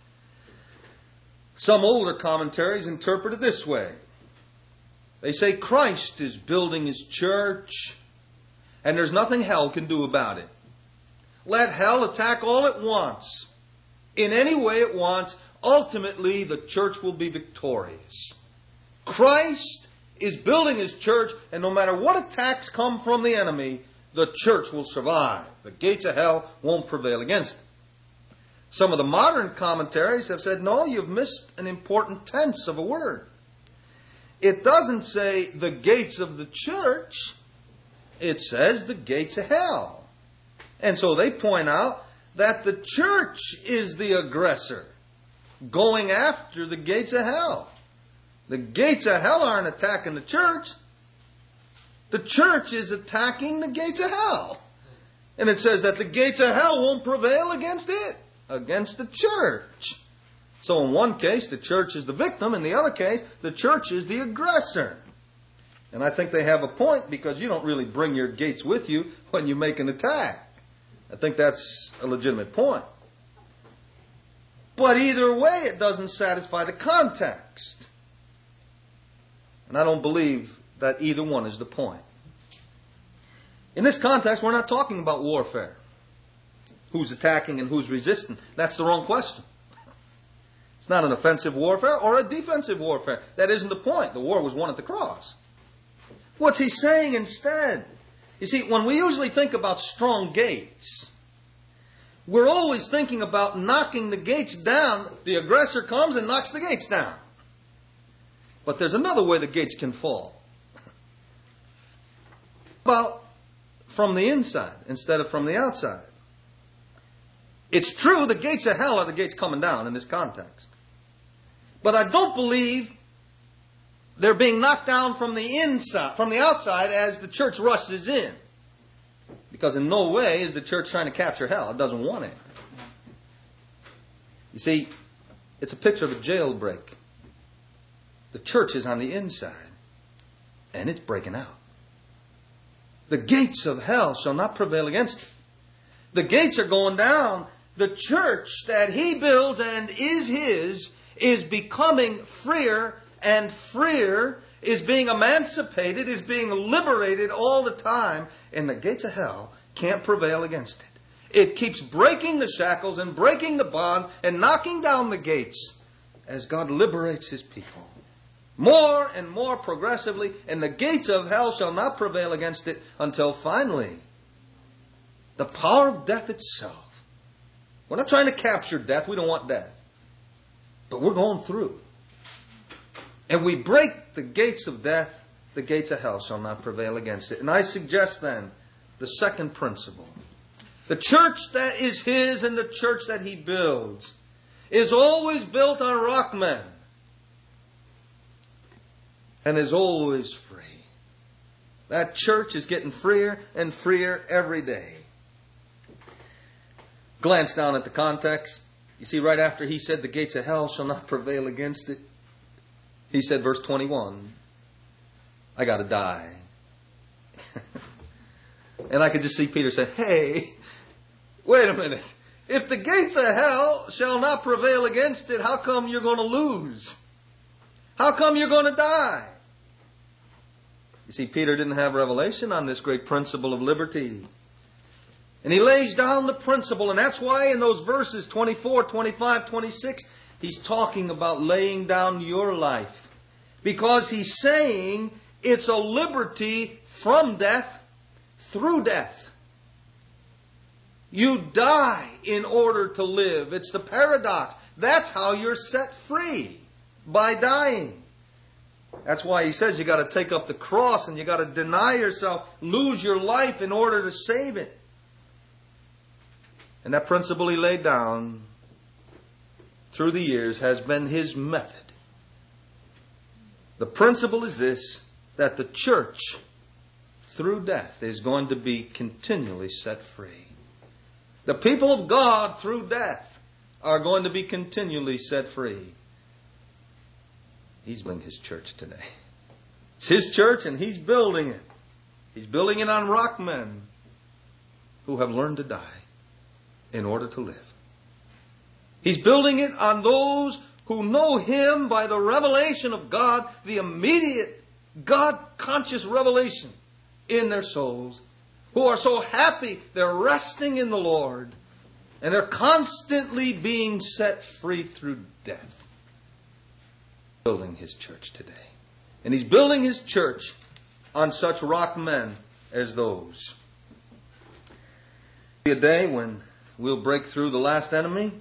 Some older commentaries interpret it this way. They say Christ is building His church, and there's nothing hell can do about it. Let hell attack all it wants. In any way it wants, ultimately the church will be victorious. Christ is building His church, and no matter what attacks come from the enemy, the church will survive. The gates of hell won't prevail against it. Some of the modern commentaries have said, no, you've missed an important tense of a word. It doesn't say the gates of the church. It says the gates of hell. And so they point out that the church is the aggressor going after the gates of hell. The gates of hell aren't attacking the church. The church is attacking the gates of hell. And it says that the gates of hell won't prevail against it, against the church. So in one case, the church is the victim. In the other case, the church is the aggressor. And I think they have a point, because you don't really bring your gates with you when you make an attack. I think that's a legitimate point. But either way, it doesn't satisfy the context. And I don't believe that either one is the point. In this context, we're not talking about warfare. Who's attacking and who's resisting? That's the wrong question. It's not an offensive warfare or a defensive warfare. That isn't the point. The war was won at the cross. What's he saying instead? You see, when we usually think about strong gates, we're always thinking about knocking the gates down. The aggressor comes and knocks the gates down. But there's another way the gates can fall. About from the inside instead of from the outside. It's true the gates of hell are the gates coming down in this context. But I don't believe they're being knocked down from the inside, from the outside as the church rushes in. Because in no way is the church trying to capture hell. It doesn't want it. You see, it's a picture of a jailbreak. The church is on the inside, and it's breaking out. The gates of hell shall not prevail against it. The gates are going down. The church that he builds and is his is becoming freer and freer, is being emancipated, is being liberated all the time, and the gates of hell can't prevail against it. It keeps breaking the shackles and breaking the bonds and knocking down the gates as God liberates his people. More and more progressively, and the gates of hell shall not prevail against it until finally the power of death itself. We're not trying to capture death. We don't want death. But we're going through. And we break the gates of death, the gates of hell shall not prevail against it. And I suggest then the second principle. The church that is his and the church that he builds is always built on rock men and is always free. That church is getting freer and freer every day. Glance down at the context. You see, right after he said the gates of hell shall not prevail against it, he said, verse 21, I got to die. And I could just see Peter say, hey, wait a minute. If the gates of hell shall not prevail against it, how come you're going to lose? How come you're going to die? You see, Peter didn't have revelation on this great principle of liberty. And he lays down the principle, and that's why in those verses 24, 25, 26, he's talking about laying down your life. Because he's saying it's a liberty from death through death. You die in order to live. It's the paradox. That's how you're set free, by dying. That's why he says you got to take up the cross and you got to deny yourself, lose your life in order to save it. And that principle he laid down through the years has been his method. The principle is this, that the church through death is going to be continually set free. The people of God through death are going to be continually set free. He's building his church today. It's his church and he's building it. He's building it on rock men who have learned to die in order to live. He's building it on those who know him by the revelation of God, the immediate God-conscious revelation in their souls, who are so happy they're resting in the Lord and they're constantly being set free through death. Building his church today. And he's building his church on such rock men as those. There'll be a day when we'll break through the last enemy,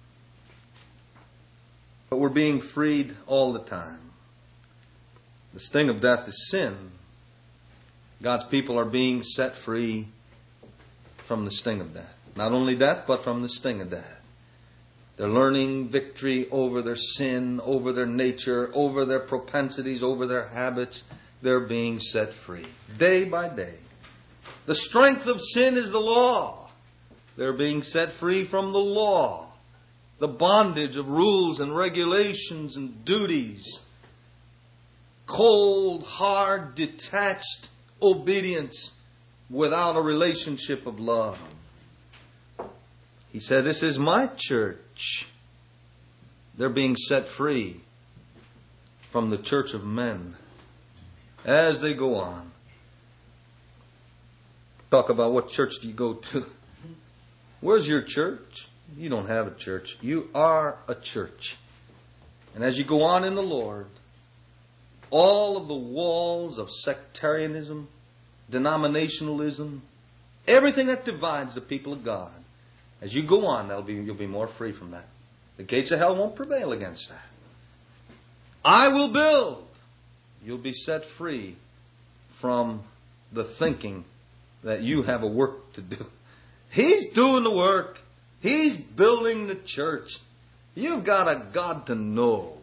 but we're being freed all the time. The sting of death is sin. God's people are being set free from the sting of death. Not only death, but from the sting of death. They're learning victory over their sin, over their nature, over their propensities, over their habits. They're being set free day by day. The strength of sin is the law. They're being set free from the law, the bondage of rules and regulations and duties, cold, hard, detached obedience without a relationship of love. He said, this is my church. They're being set free from the church of men as they go on. Talk about what church do you go to? Where's your church? You don't have a church. You are a church. And as you go on in the Lord, all of the walls of sectarianism, denominationalism, everything that divides the people of God As you go on, you'll be more free from that. The gates of hell won't prevail against that. I will build. You'll be set free from the thinking that you have a work to do. He's doing the work. He's building the church. You've got a God to know.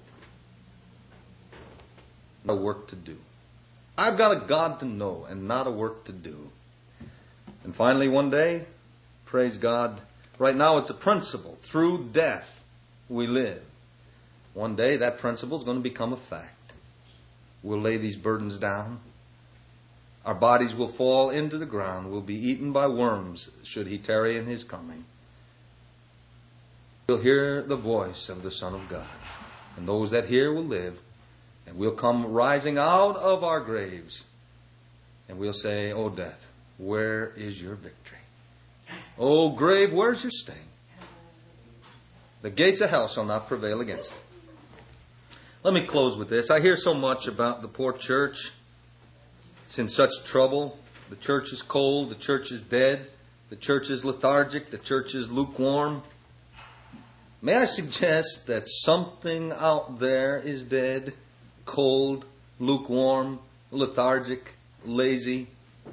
A work to do. I've got a God to know and not a work to do. And finally, one day, praise God, right now it's a principle. Through death we live. One day that principle is going to become a fact. We'll lay these burdens down. Our bodies will fall into the ground. We'll be eaten by worms should he tarry in his coming. We'll hear the voice of the Son of God. And those that hear will live. And we'll come rising out of our graves. And we'll say, "O death, where is your victory? O grave, where's your sting? The gates of hell shall not prevail against it." Let me close with this. I hear so much about the poor church. It's in such trouble. The church is cold. The church is dead. The church is lethargic. The church is lukewarm. May I suggest that something out there is dead, cold, lukewarm, lethargic, lazy.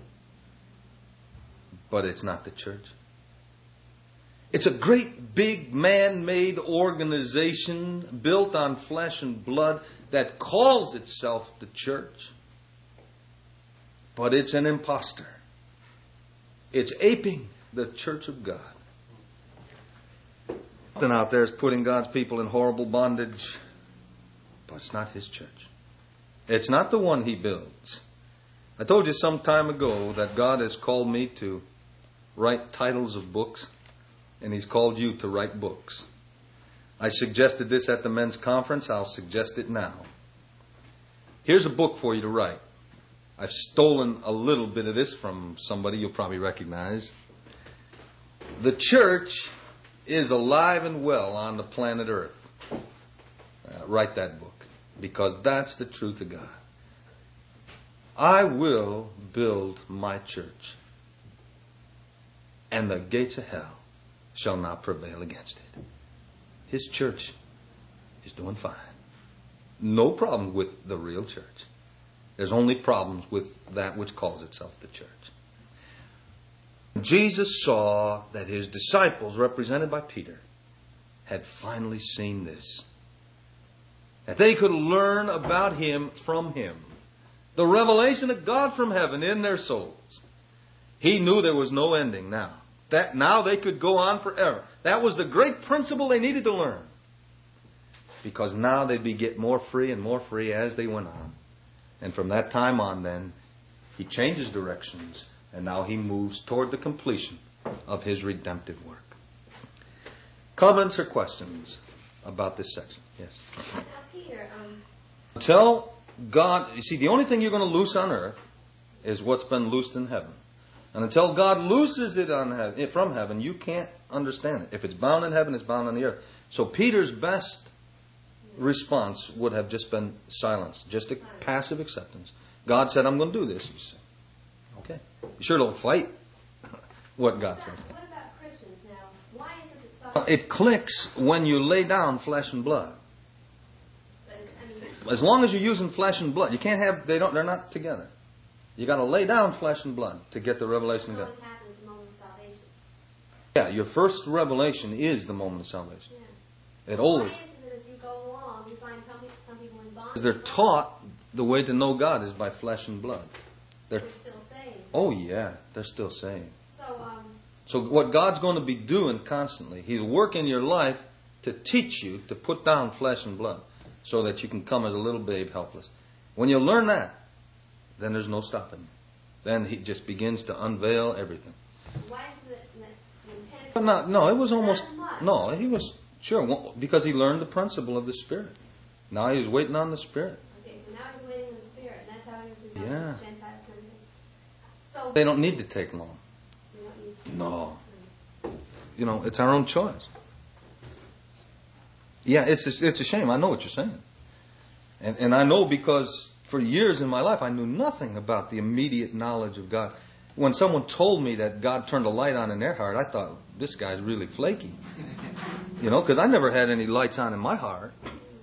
But it's not the church. It's a great big man-made organization built on flesh and blood that calls itself the church. But it's an imposter. It's aping the church of God. Something out there is putting God's people in horrible bondage. But it's not his church. It's not the one he builds. I told you some time ago that God has called me to write titles of books. And he's called you to write books. I suggested this at the men's conference. I'll suggest it now. Here's a book for you to write. I've stolen a little bit of this from somebody you'll probably recognize. The church is alive and well on the planet Earth. Write that book, because that's the truth of God. I will build my church, and the gates of hell shall not prevail against it. His church is doing fine. No problem with the real church. There's only problems with that which calls itself the church. Jesus saw that his disciples, represented by Peter, had finally seen this. That they could learn about him from him. The revelation of God from heaven in their souls. He knew there was no ending now. That now they could go on forever. That was the great principle they needed to learn. Because now they'd be getting more free and more free as they went on. And from that time on then, he changes directions. And now he moves toward the completion of his redemptive work. Comments or questions about this section? Yes. Now, Peter, Tell God, you see, the only thing you're going to loose on earth is what's been loosed in heaven. And until God looses it from heaven, you can't understand it. If it's bound in heaven, it's bound on the earth. So Peter's best response would have just been silence, just a passive acceptance. God said, "I'm going to do this." You say, okay. You sure don't fight what God says. What about Christians now? Why is it that It clicks when you lay down flesh and blood. As long as you're using flesh and blood, you can't have, they're not together. You got to lay down flesh and blood to get the revelation of God. What happens at the moment of salvation? Yeah, your first revelation is the moment of salvation. Yeah. It always. Why is it as you go along, you find some people in bondage? They're taught the way to know God is by flesh and blood. They're still saved. Oh yeah, they're still saved. So, So what God's going to be doing constantly, He'll work in your life to teach you to put down flesh and blood so that you can come as a little babe helpless. When you learn that, then there's no stopping you. Then He just begins to unveil everything. why is it when No, it was almost, Not much. no, he was, sure, because he learned the principle of the Spirit. Now he was waiting on the Spirit. Okay, so now he's waiting in the Spirit, and that's how he was revealed Yeah. to the Gentiles coming in. So, They don't need to take long. you don't need to- No. You know, it's our own choice. Yeah, it's a shame. I know what you're saying. And I know because for years in my life I knew nothing about the immediate knowledge of God. when someone told me that God turned a light on in their heart, I thought, this guy's really flaky. Because I never had any lights on in my heart.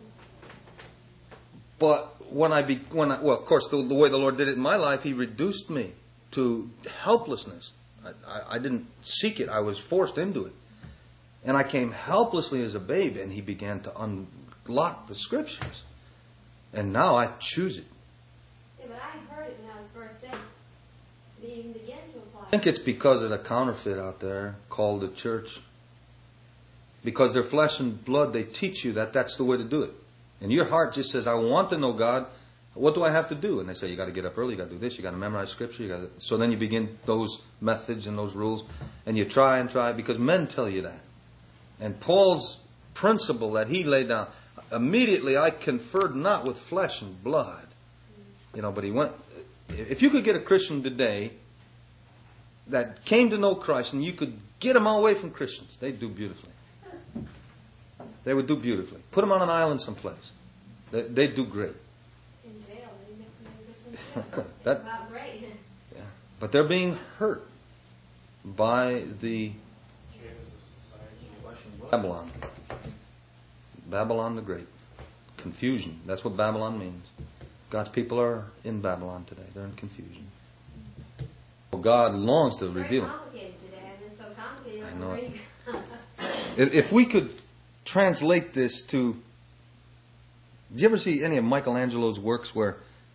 But of course, the way the Lord did it in my life, He reduced me to helplessness. I didn't seek it. I was forced into it. And I came helplessly as a babe, and He began to unlock the Scriptures. And now I choose it. Yeah, but I heard it when I was first saved. They even began to apply. I think it's because of the counterfeit out there called the church. Because their flesh and blood, they teach you that that's the way to do it. And your heart just says, I want to know God. What do I have to do? And they say, you got to get up early, you got to do this, you got to memorize Scripture. So then you begin those methods and those rules. And you try and try because men tell you that. And Paul's principle that he laid down, immediately I conferred not with flesh and blood. But he went, if you could get a Christian today that came to know Christ and you could get them all away from Christians, they'd do beautifully. They would do beautifully. Put them on an island someplace. They'd do great. In jail, they make Christians That- about great. Yeah. But they're being hurt by the Babylon. Babylon the Great. Confusion. That's what Babylon means. God's people are in Babylon today. They're in confusion. Well, God longs to It's very reveal. complicated today, and it's so complicated. I know it. it. If we could translate this to... Do you ever see any of Michelangelo's works where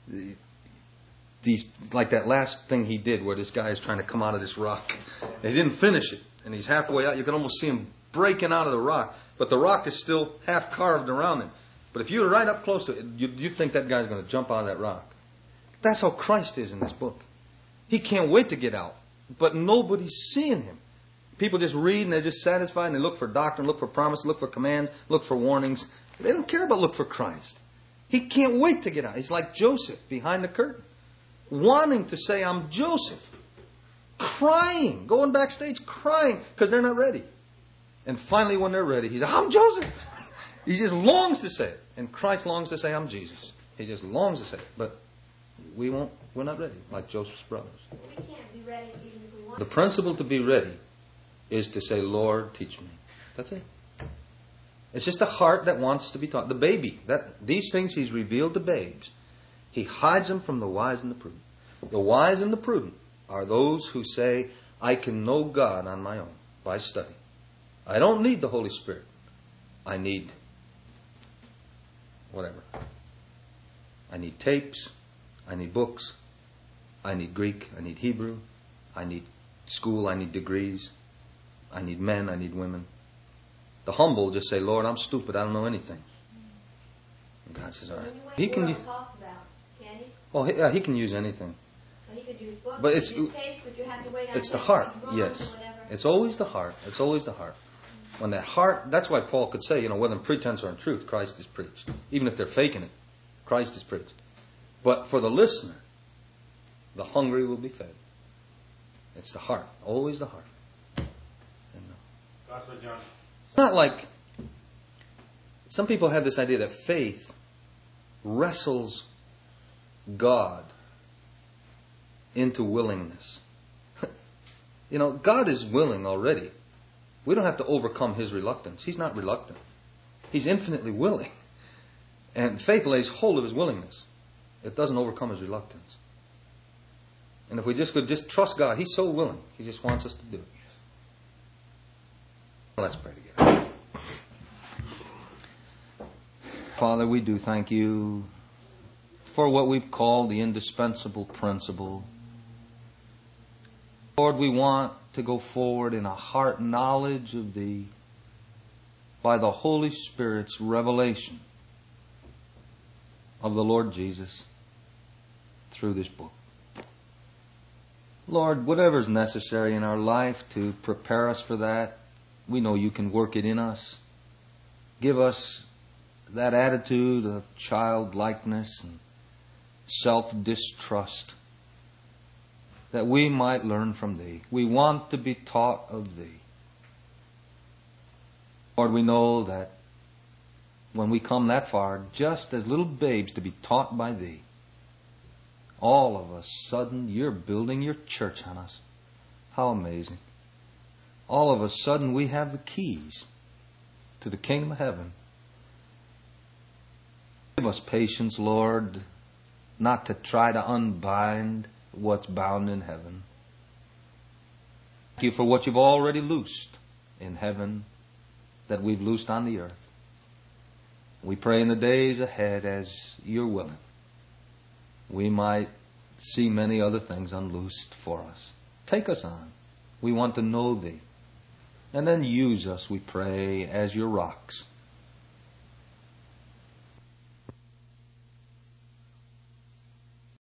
these, like that last thing he did where this guy is trying to come out of this rock? And he didn't finish it. And he's halfway out. You can almost see him breaking out of the rock. But the rock is still half carved around him. But if you were right up close to it, you'd think that guy's going to jump out of that rock. That's how Christ is in this book. He can't wait to get out. But nobody's seeing him. People just read and they're just satisfied and they look for doctrine, look for promise, look for commands, look for warnings. They don't care about look for Christ. He can't wait to get out. He's like Joseph behind the curtain, wanting to say, I'm Joseph. Crying, going backstage crying because they're not ready. And finally when they're ready, he's like, I'm Joseph. He just longs to say it. And Christ longs to say, I'm Jesus. He just longs to say it. But we're not ready, like Joseph's brothers. We can't be ready even if we want. The principle to be ready is to say, Lord, teach me. That's it. It's just a heart that wants to be taught. The baby, these things He's revealed to babes. He hides them from the wise and the prudent. The wise and the prudent are those who say, I can know God on my own by study. I don't need the Holy Spirit. I need whatever. I need tapes. I need books. I need Greek. I need Hebrew. I need school. I need degrees. I need men. I need women. The humble just say, Lord, I'm stupid. I don't know anything. And God says, all right. He can. Talks about, can he? Oh, yeah, He can use anything. So he could use books, But he it's- could use tapes, but you have to wait It's the until heart. it's wrong Yes. or whatever. It's always the heart. It's always the heart. When that heart, that's why Paul could say, whether in pretense or in truth, Christ is preached. Even if they're faking it, Christ is preached. But for the listener, the hungry will be fed. It's the heart. Always the heart. That's what John. It's not like some people have this idea that faith wrestles God into willingness. God is willing already. We don't have to overcome His reluctance. He's not reluctant. He's infinitely willing. And faith lays hold of His willingness. It doesn't overcome His reluctance. And if we could just trust God, He's so willing. He just wants us to do it. Let's pray together. Father, we do thank You for what we've called the indispensable principle. Lord, we want to go forward in a heart knowledge of Thee by the Holy Spirit's revelation of the Lord Jesus through this book. Lord, whatever is necessary in our life to prepare us for that, we know You can work it in us. Give us that attitude of childlikeness and self-distrust that we might learn from Thee. We want to be taught of Thee. Lord, we know that when we come that far, just as little babes to be taught by Thee, all of a sudden, you're building your church on us. How amazing. All of a sudden, we have the keys to the kingdom of heaven. Give us patience, Lord, not to try to unbind what's bound in heaven. Thank you for what you've already loosed in heaven that we've loosed on the earth. We pray in the days ahead, as you're willing, we might see many other things unloosed for us. Take us on. We want to know Thee. And then use us, we pray, as your rocks